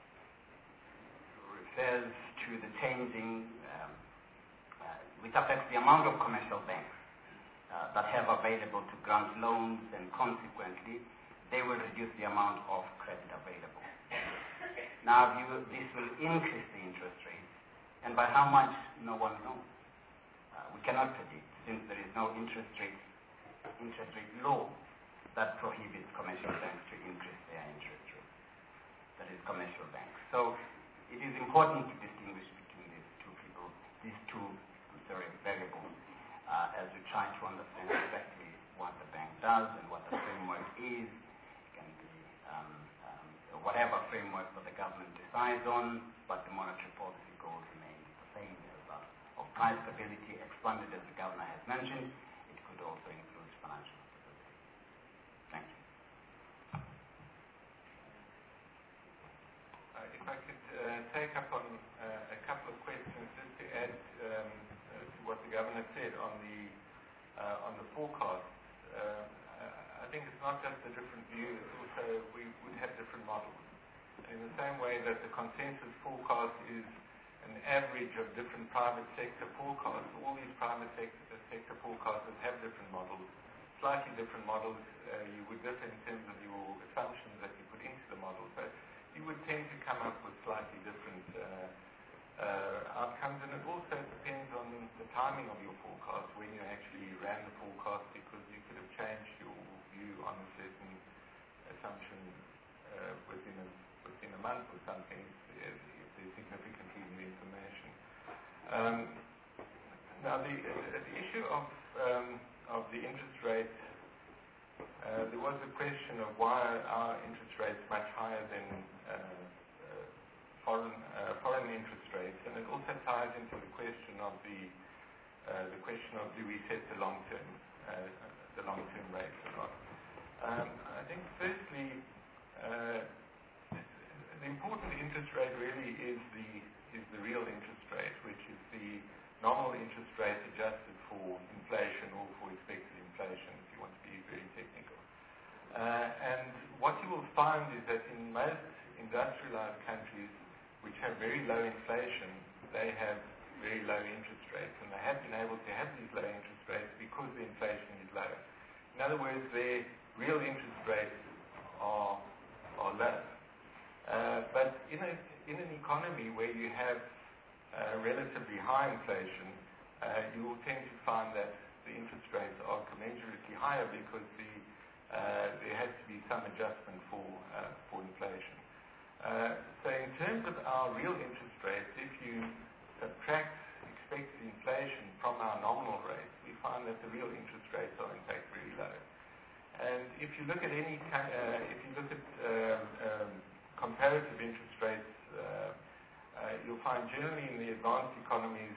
refers to the changing, um, uh, which affects the amount of commercial banks uh, that have available to grant loans, and consequently, they will reduce the amount of credit available. Now, you, this will increase the interest rates, and by how much, no one knows. We cannot predict, since there is no interest rate, interest rate law that prohibits commercial banks to increase their interest rates. That is commercial banks. So it is important to distinguish between these two people, these two as we try to understand exactly what the bank does and what the framework is. It can be um, um, whatever framework that the government decides on, but the monetary policy goal remains the same as that of price stability expanded, as the governor has mentioned. It could also include financial stability. Thank you. Uh, if I could uh, take up on uh, a couple of questions just to add um, uh, to what the governor said on the uh, on the forecasts. Uh, I think it's not just a different view, it's also we would have different models. In the same way that the consensus forecast is an average of different private sector forecasts, all these private sector, sector forecasters have different models, slightly different models. Uh, you would differ in terms of your assumptions that you put into the model, but you would tend to come up with slightly different uh, uh, outcomes, and it also depends on the timing of your forecast, when you actually ran the forecast, because you could have changed your view on a certain assumption uh, within a within a month or something, if, if there's significantly new information. Um, now, the, uh, the issue of um, of the interest rate, uh, there was a question of why are our interest rates much higher than uh, uh, foreign uh, foreign interest rates, and it also ties into the question of the uh, the question of do we set the long term uh, the long term rates or not. Um, I think firstly. Uh, The important interest rate really is the is the real interest rate, which is the nominal interest rate adjusted for inflation or for expected inflation, if you want to be very technical. Uh, and what you will find is that in most industrialized countries which have very low inflation, they have very low interest rates, and they have been able to have these low interest rates because the inflation is low. In other words, their real interest rates are are low. Uh, but in, a, in an economy where you have uh, relatively high inflation, uh, you will tend to find that the interest rates are commensurately higher because the, uh, there has to be some adjustment for, uh, for inflation. Uh, so in terms of our real interest rates, if you subtract expected inflation from our nominal rates, we find that the real interest rates are in fact very low. And if you look at any, uh, if you look at um, um, comparative interest rates, uh, uh, you'll find generally in the advanced economies,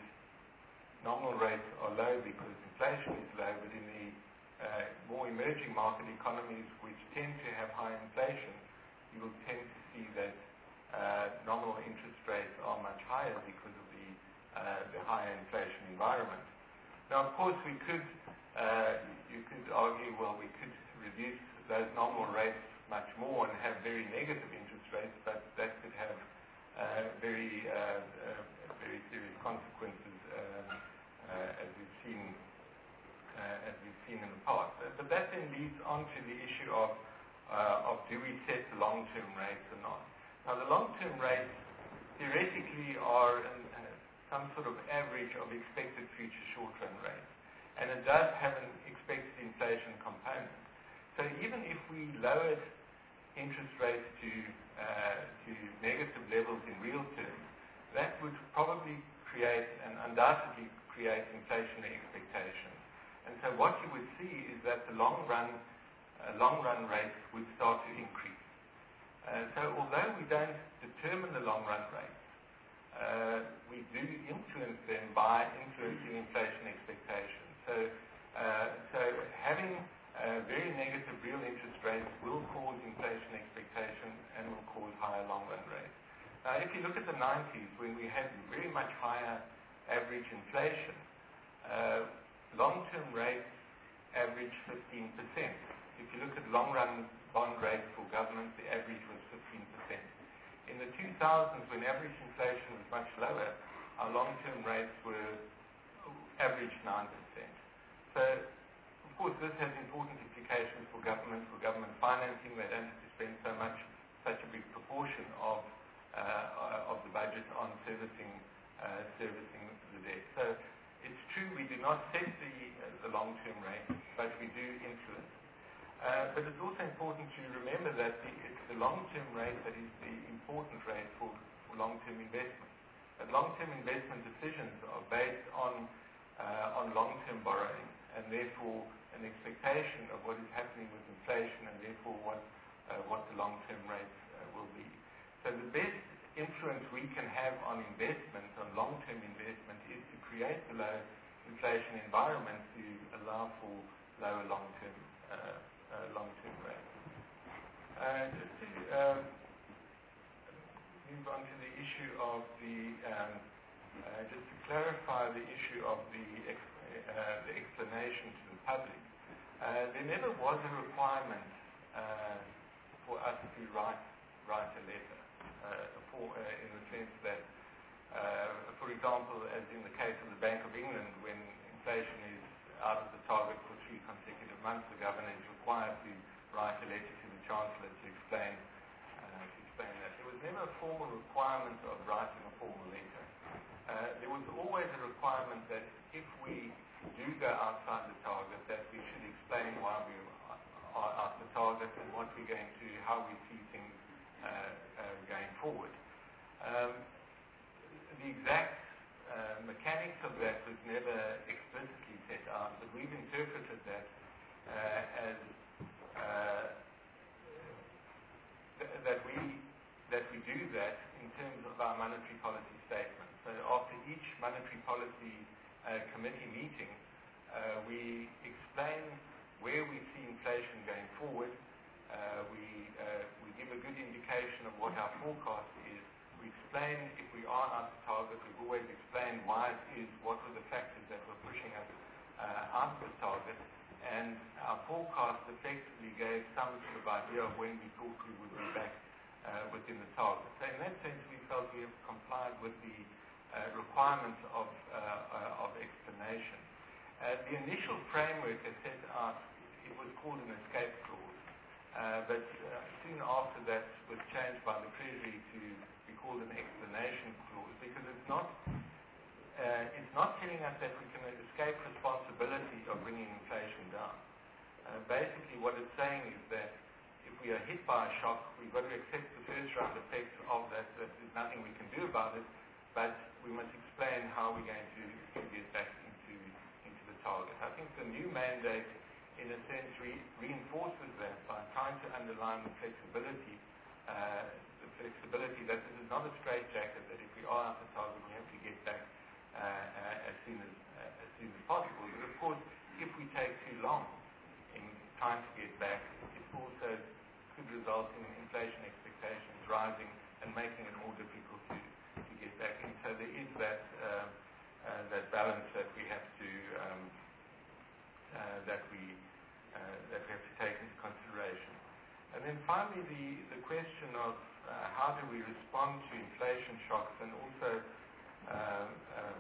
nominal rates are low because inflation is low, but in the uh, more emerging market economies, which tend to have high inflation, you will tend to see that uh, nominal interest rates are much higher because of the, uh, the higher inflation environment. Now, of course, we could, uh, you could argue, well, we could reduce those nominal rates much more and have very negative interest rates, but that could have uh, very, uh, uh, very serious consequences, um, uh, as we've seen, uh, as we've seen in the past. But that then leads on to the issue of, uh, of do we set the long-term rates or not? Now, the long-term rates theoretically are an, uh, some sort of average of expected future short-run rates, and it does have an expected inflation component. So even if we lowered interest rates to uh, to negative levels in real terms, that would probably create and undoubtedly create inflationary expectations. And so what you would see is that the long run uh, long run rates would start to increase. Uh, so although we don't determine the long run rates, uh, we do influence them by influencing inflation expectations. So uh, so having Uh, very negative real interest rates will cause inflation expectation and will cause higher long-run rates. Now, if you look at the nineties, when we had very much higher average inflation, uh, long-term rates averaged fifteen percent. If you look at long-run bond rates for government, the average was fifteen percent. In the two thousands, when average inflation was much lower, our long-term rates were averaged nine percent. So, of course, this has important implications for government, for government financing. They don't have to spend so much, such a big proportion of uh, of the budget on servicing uh, servicing the debt. So it's true we do not set the uh, the long-term rate, but we do influence. Uh, but it's also important to remember that the, it's the long-term rate that is the important rate for, for long-term investment. That long-term investment decisions are based on uh, on long-term borrowing, and therefore an expectation of what is happening with inflation, and therefore what uh, what the long-term rates uh, will be. So the best influence we can have on investment, on long-term investment, is to create the low inflation environment to allow for lower long-term uh, uh, long-term rates. Uh, just to um, move on to the issue of the, um, uh, just to clarify the issue of the, ex uh, the explanation to the public. Uh, there never was a requirement uh, for us to write, write a letter, uh, for, uh, in the sense that, uh, for example, as in the case of the Bank of England, when inflation is out of the target for three consecutive months, the governor is required to write a letter to the Chancellor to explain uh, to explain that. There was never a formal requirement of writing a formal letter. Uh, there was always a requirement that if we do go outside the target, that we should explain why we are out the target and what we're going to, how we see things uh, uh, going forward. Um, the exact uh, mechanics of that was never explicitly set out, but we've interpreted that uh, as uh, th that we that we do that in terms of our monetary policy statement. So after each monetary policy uh, committee meeting, uh, we explain where we see inflation going forward. Uh, we uh, we give a good indication of what our forecast is. We explain if we are out of target. We've always explained why it is, what were the factors that were pushing us uh, out of the target, and our forecast effectively gave some sort of idea of when we thought we would be back uh, within the target. So in that sense, we felt we have complied with the uh, requirements of, uh, uh, of explanation. Uh, the initial framework that set out, it was called an escape clause, uh, but uh, soon after that was changed by the Treasury to be called an explanation clause, because it's not uh, it's not telling us that we can escape responsibility of bringing inflation down. Uh, basically, what it's saying is that if we are hit by a shock, we've got to accept the first round effects of that, that there's nothing we can do about it, but we must explain how we're going to, to get back into, into the target. I think the new mandate, in a sense, re reinforces that by trying to underline the flexibility, uh, the flexibility that this is not a straitjacket, that if we are at the target, we have to get back uh, uh, as soon as, uh, as soon as possible. But of course, if we take too long in trying to get back, it also could result in inflation expectations rising and making it more difficult to, to get back in. So there is that, uh, uh, that balance that we have to um, uh, that we uh, that we have to take into consideration. And then finally, the, the question of uh, how do we respond to inflation shocks, and also um, um,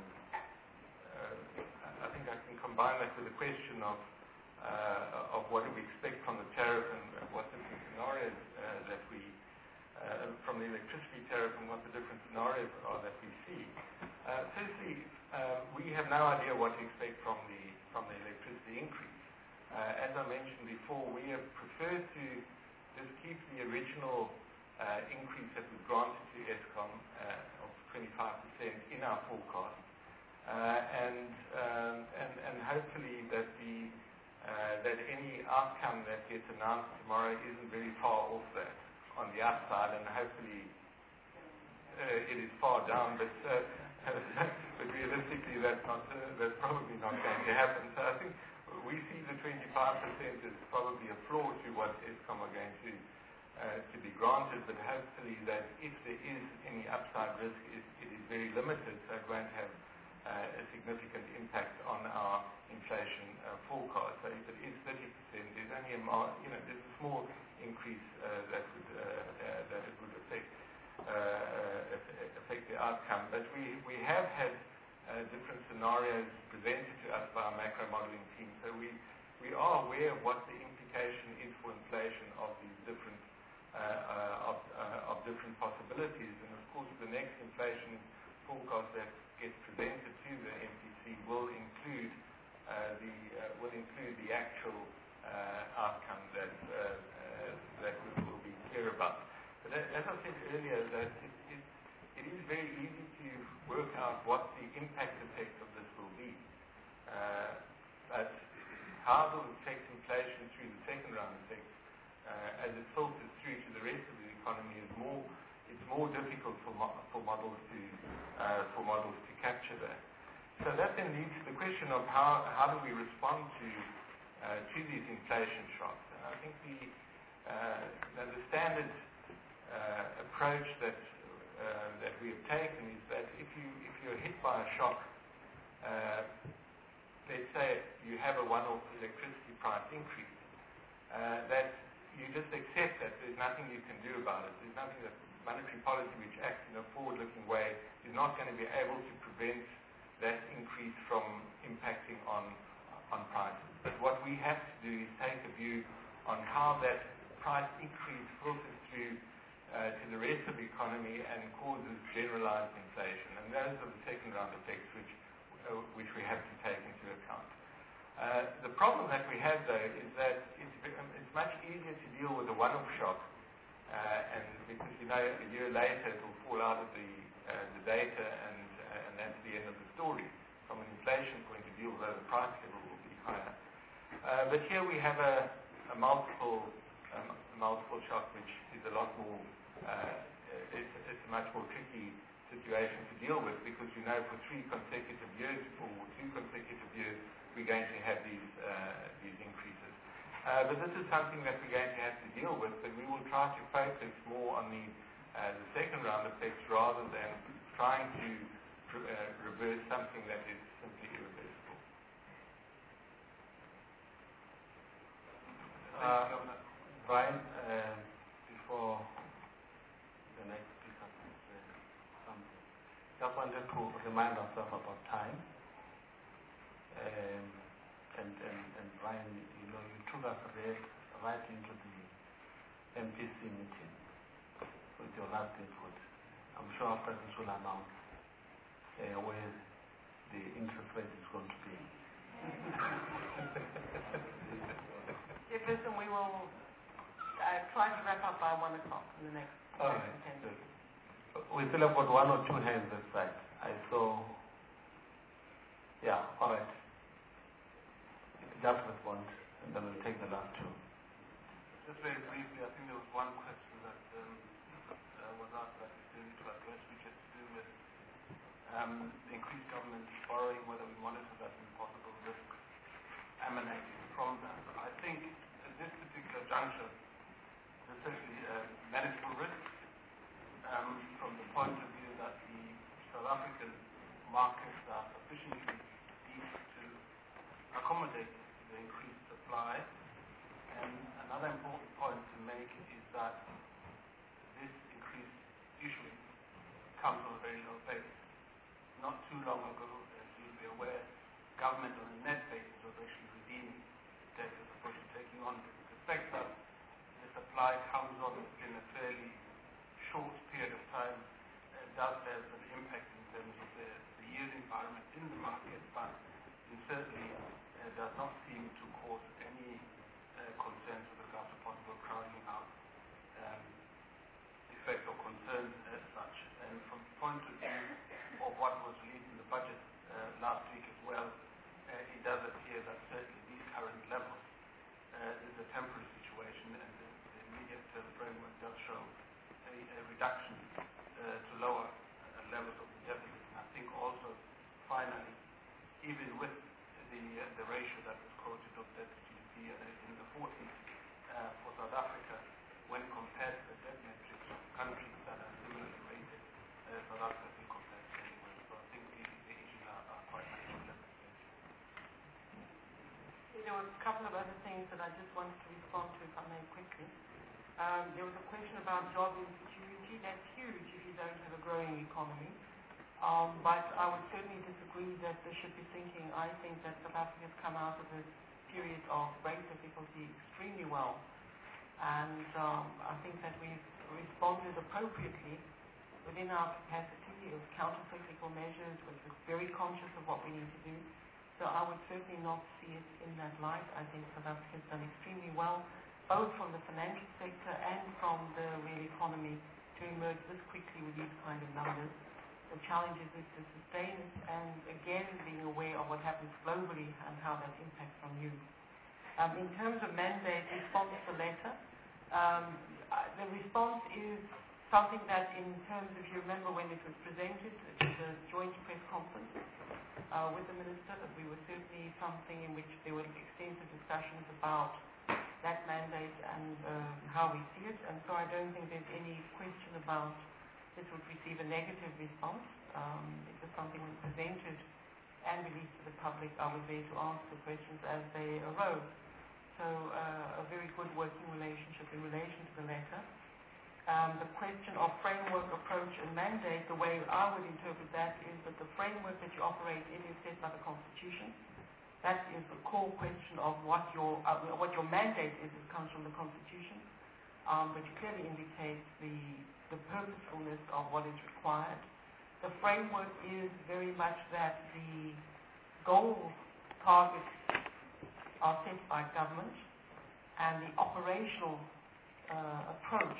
uh, I think I can combine that with the question of uh, of what do we expect from the tariff, and what different scenarios uh, that we uh, from the electricity tariff, and what the different scenarios are that we see. Uh, firstly, uh, we have no idea what to expect from the from the electricity increase. Uh, as I mentioned before, we have preferred to just keep the original uh, increase that was granted to Eskom uh, of twenty-five percent in our forecast, uh, and, um, and and hopefully that the uh, that any outcome that gets announced tomorrow isn't very far off that on the upside, and hopefully uh, it is far down, but uh, but realistically that's not uh, that's probably not going to happen. So I think we see the twenty-five percent as probably a floor to what Eskom are going to uh, to be granted, but hopefully that if there is any upside risk, it, it is very limited, so it won't have uh, a significant impact on our inflation uh, forecast. So if it is thirty percent, there's only a you know there's a small increase uh, that would uh, uh, that it would affect uh, affect the outcome. But we we have had Uh, different scenarios presented to us by our macro modeling team. So we, we are aware of what the implication is for inflation of these different uh, uh, of, uh, of different possibilities. And of course, the next inflation forecast that gets presented to the M P C will include uh, the uh, will include the actual uh, outcome that uh, uh, that we will be clear about. But as I said earlier, that it, it, it is very easy to work out what the impact effect of this will be. Uh, but how it will affect inflation through the second round effect, uh, as it filters through to the rest of the economy, is more it's more difficult for mo- for models to uh, for models to capture that. So that then leads to the question of how how do we respond to uh, to these inflation shocks? And I think the uh, the standard uh, approach that uh, that we have taken is that if you if you're hit by a shock, uh, let's say you have a one-off electricity price increase, uh, that you just accept that there's nothing you can do about it. There's nothing that monetary policy, which acts in a forward-looking way, is not going to be able to prevent that increase from impacting on on prices. But what we have to do is take a view on how that price increase filters through uh, to the rest of the economy and causes generalized inflation. And those are the second round effects which uh, which we have to take into account. Uh, the problem that we have, though, is that it's, it's much easier to deal with a one-off shock, uh, and because you know a year later it will fall out of the uh, the data, and uh, and that's the end of the story. From an inflation point of view, although the price level will be higher, uh, but here we have a, a multiple um, a multiple shock, which is a lot more. Uh, it's, it's a much more tricky situation to deal with, because you know for three consecutive years, for two consecutive years, we're going to have these uh, these increases. Uh, but this is something that we're going to have to deal with, but we will try to focus more on the uh, the second round effects rather than trying to uh, reverse something that is simply irreversible. Uh, Brian, uh, before the next speaker says uh, something, just wanted to remind ourselves about time. Um, and, and, and Brian, you know, you took us right, right into the M P C meeting with your last input. I'm sure after this will announce uh, where the interest rate is going to be. Jefferson, we will uh, try to wrap up by one o'clock in the next All right. We still have got one or two hands this side. I saw. Yeah, all right. Just respond, and then we'll take the last two. Just very briefly, I think there was one question that um, uh, was asked that we still need to address, which has to do with um, the increased government borrowing, whether we monitor that and possible risks emanating from that. I think at this particular juncture, there's certainly a manageable risk um, from the point of view that the South African markets are sufficiently deep to accommodate the increased supply. And another important point to make is that this increased issuing comes on a very low base. Not too long ago, as you'll be aware, government on a net basis was actually redeeming debt as opposed to taking on it. The fact that the supply comes on in a fairly short period of time uh, does have an impact in terms of the, the yield environment in the market, but it certainly uh, does not seem to cause any uh, concerns with regard to possible crowding out um, effect or concerns as such. And from the point of view of what was released in the budget uh, last week as well, uh, it does appear that certainly these current levels uh, is a temporary situation, and the, the immediate term framework does show a, a reduction uh, to lower uh, levels of the deficit. And I think also, finally, even with the uh, the ratio that was quoted of debt to G D P uh, in the forties uh, for South Africa, when compared to the debt metrics of countries that are similarly rated, uh, South Africa is compared to anywhere. So I think the, the issues are, are quite manageable at this stage. There were a couple of other things that I just wanted to respond to, if I may, quickly. Um, there was a question about job insecurity. That's huge if you don't have a growing economy. Um, but I would certainly disagree that they should be thinking. I think that South Africa has come out of this period of great difficulty extremely well. And um, I think that we've responded appropriately within our capacity of counter-cyclical measures. We're very conscious of what we need to do. So I would certainly not see it in that light. I think South Africa has done extremely well, both from the financial sector and from the real economy, to emerge this quickly with these kind of numbers. So the challenge is to sustain it, and again, being aware of what happens globally and how that impacts on you. Um, in terms of mandate, response to the letter, um, uh, the response is something that in terms, if you remember when it was presented, it was a joint press conference uh, with the Minister, that we were certainly something in which there were extensive discussions about that mandate and uh, how we see it, and so I don't think there's any question about this would receive a negative response. Um, it was something we presented and released to the public. I was there to answer questions as they arose. So uh, a very good working relationship in relation to the letter. Um, the question of framework, approach, and mandate, the way I would interpret that is that the framework that you operate in is set by the Constitution. That is the core question of what your uh, what your mandate is. It comes from the Constitution, um, which clearly indicates the the purposefulness of what is required. The framework is very much that the goals, targets are set by government, and the operational uh, approach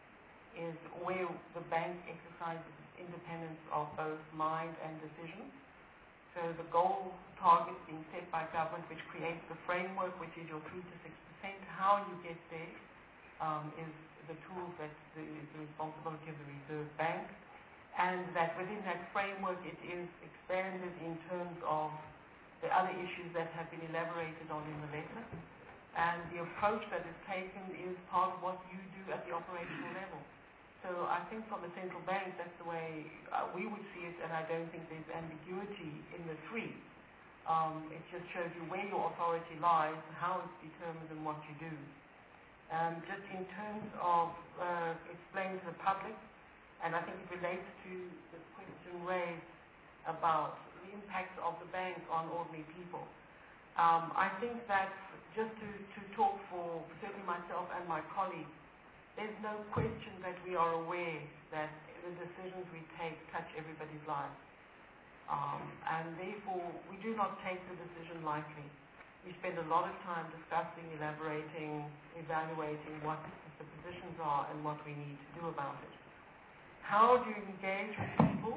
is where the bank exercises independence of both mind and decision. So the goal targets being set by government, which creates the framework, which is your three to six percent. How you get there um, is the tools that the, is the responsibility of the Reserve Bank, and that within that framework it is expanded in terms of the other issues that have been elaborated on in the letter, and the approach that is taken is part of what you do at the operational level. So I think from the central bank, that's the way uh, we would see it, and I don't think there's ambiguity in the three. Um, it just shows you where your authority lies, how it's determined, and what you do. Um, just in terms of uh, explaining to the public, and I think it relates to the question raised about the impact of the bank on ordinary people. Um, I think that just to, to talk for certainly myself and my colleagues, there's no question that we are aware that the decisions we take touch everybody's lives. Um, and therefore, we do not take the decision lightly. We spend a lot of time discussing, elaborating, evaluating what the positions are and what we need to do about it. How do you engage with people?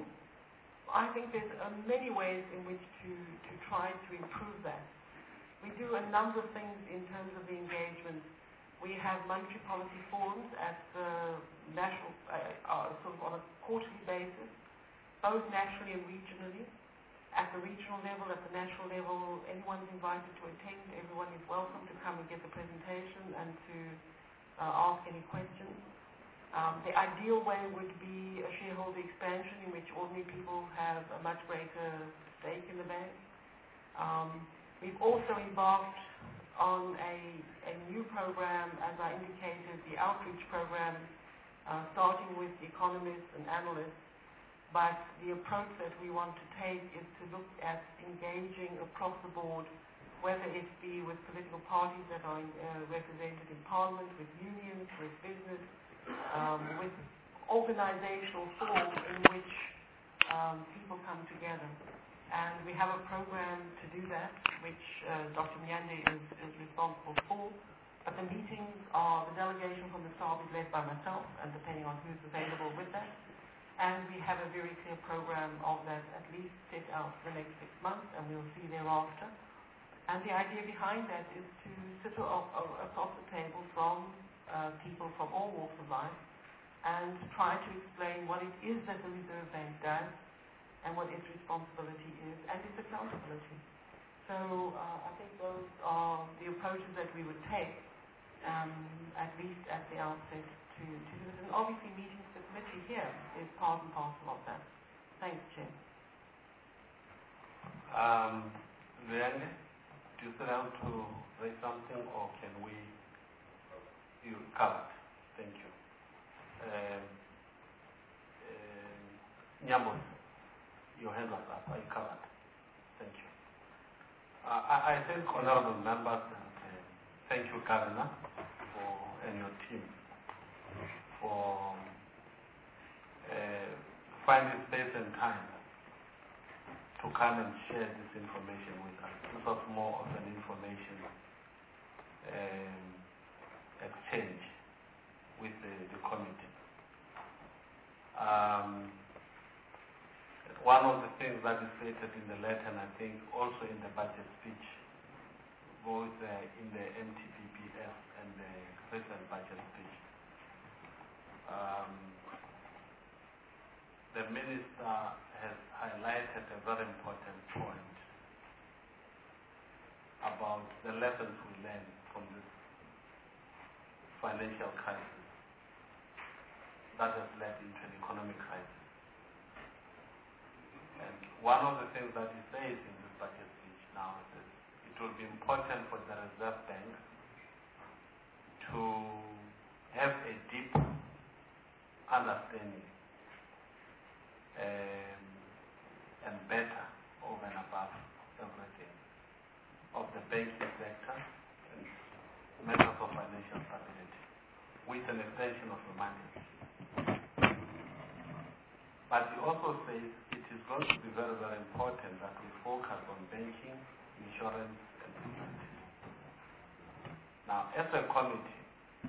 I think there's uh, many ways in which to, to try to improve that. We do a number of things in terms of the engagement. We have monetary policy forums at the national, uh, uh, sort of on a quarterly basis, both nationally and regionally. At the regional level, at the national level, anyone is invited to attend. Everyone is welcome to come and get the presentation and to uh, ask any questions. Um, the ideal way would be a shareholder expansion in which ordinary people have a much greater stake in the bank. Um, we've also embarked on a, a new program, as I indicated, the outreach program, uh, starting with economists and analysts. But the approach that we want to take is to look at engaging across the board, whether it be with political parties that are uh, represented in Parliament, with unions, with business, um, with organizational forms in which um, people come together. And we have a program to do that, which uh, Doctor Nyande is, is responsible for. But the meetings are, the delegation from the staff is led by myself, and depending on who's available with that. And we have a very clear program of that at least set out for the next six months, and we'll see thereafter. And the idea behind that is to sit across the table from uh, people from all walks of life and try to explain what it is that the Reserve Bank does and what its responsibility is and its accountability. So uh, I think those are the approaches that we would take, um, at least at the outset, to, to do this. And obviously meetings the committee here is part and parcel of that. Thanks, Chair. Um, Leanne, do you still have to raise something, or can we? You covered. Thank you. Um, um, Nyambos, your hand was up. Are you covered? Thank you. Uh, I, I thank honorable members, and uh, thank you, Governor, for and your team for uh, finding space and time to come and share this information with us. This was more of an information um, exchange with the, the committee. Um, one of the things that is stated in the letter, and I think also in the budget speech, both uh, in the M T B B S and the recent budget speech, um, the minister has highlighted a very important point about the lessons we learned from this financial crisis that has led into an economic crisis. And one of the things that he says in this budget speech now is that it will be important for the Reserve Bank to have a deep understanding um, and better over and above everything of the banking sector and matters of financial stability with an extension of the mandate. But he also says it is going to be very, very important that we focus on banking, insurance, and securities. Now, as a committee,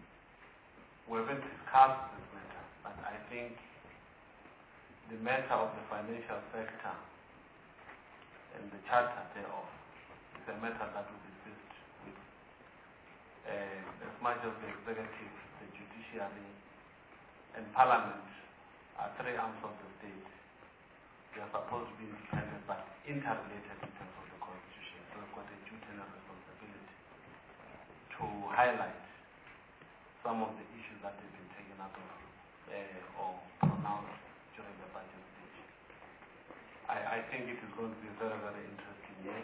we haven't discussed this matter, but I think the matter of the financial sector and the charter thereof is a matter that will be discussed with uh, as much as the executive, the judiciary, and parliament are three arms of the state. They are supposed to be independent but interrelated in terms of the constitution. So we've got a duty and a responsibility to highlight some of the issues that have been taken out of uh, or pronounced during the budget speech. I, I think it is going to be a very, very interesting year.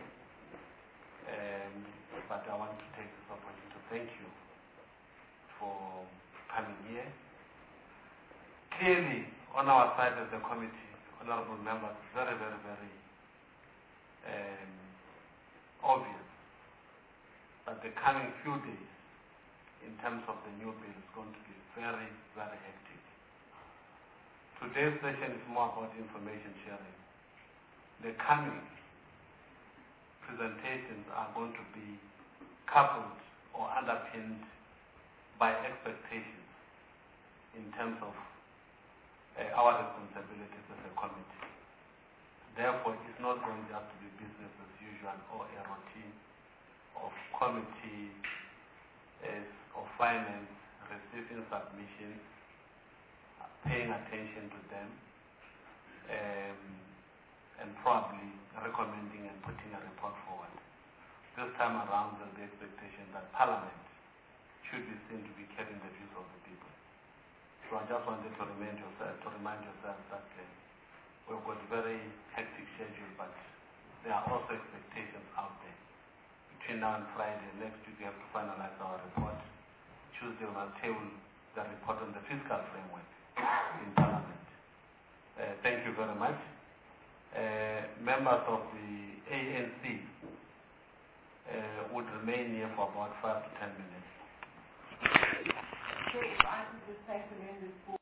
Um, but I want to take this opportunity to thank you for coming here. Clearly, on our side as a committee, honorable members, very, very, very um, obvious that the coming few days in terms of the new bill is going to be very, very hectic. Today's session is more about information sharing. The coming presentations are going to be coupled or underpinned by expectations in terms of Uh, our responsibilities as a committee. Therefore, it's not going just to be business as usual or a routine of committee as, of finance receiving submissions, paying attention to them, um, and probably recommending and putting a report forward. This time around, there's the expectation that Parliament should be seen to be carrying the views of the people. So I just wanted to remind yourself, to remind yourself that uh, we've got a very hectic schedule, but there are also expectations out there. Between now and Friday, next week we have to finalize our report. Tuesday we must table the report on the fiscal framework in Parliament. Uh, thank you very much. Uh, members of the A N C uh, would remain here for about five to ten minutes. Okay, if I could just thank the members for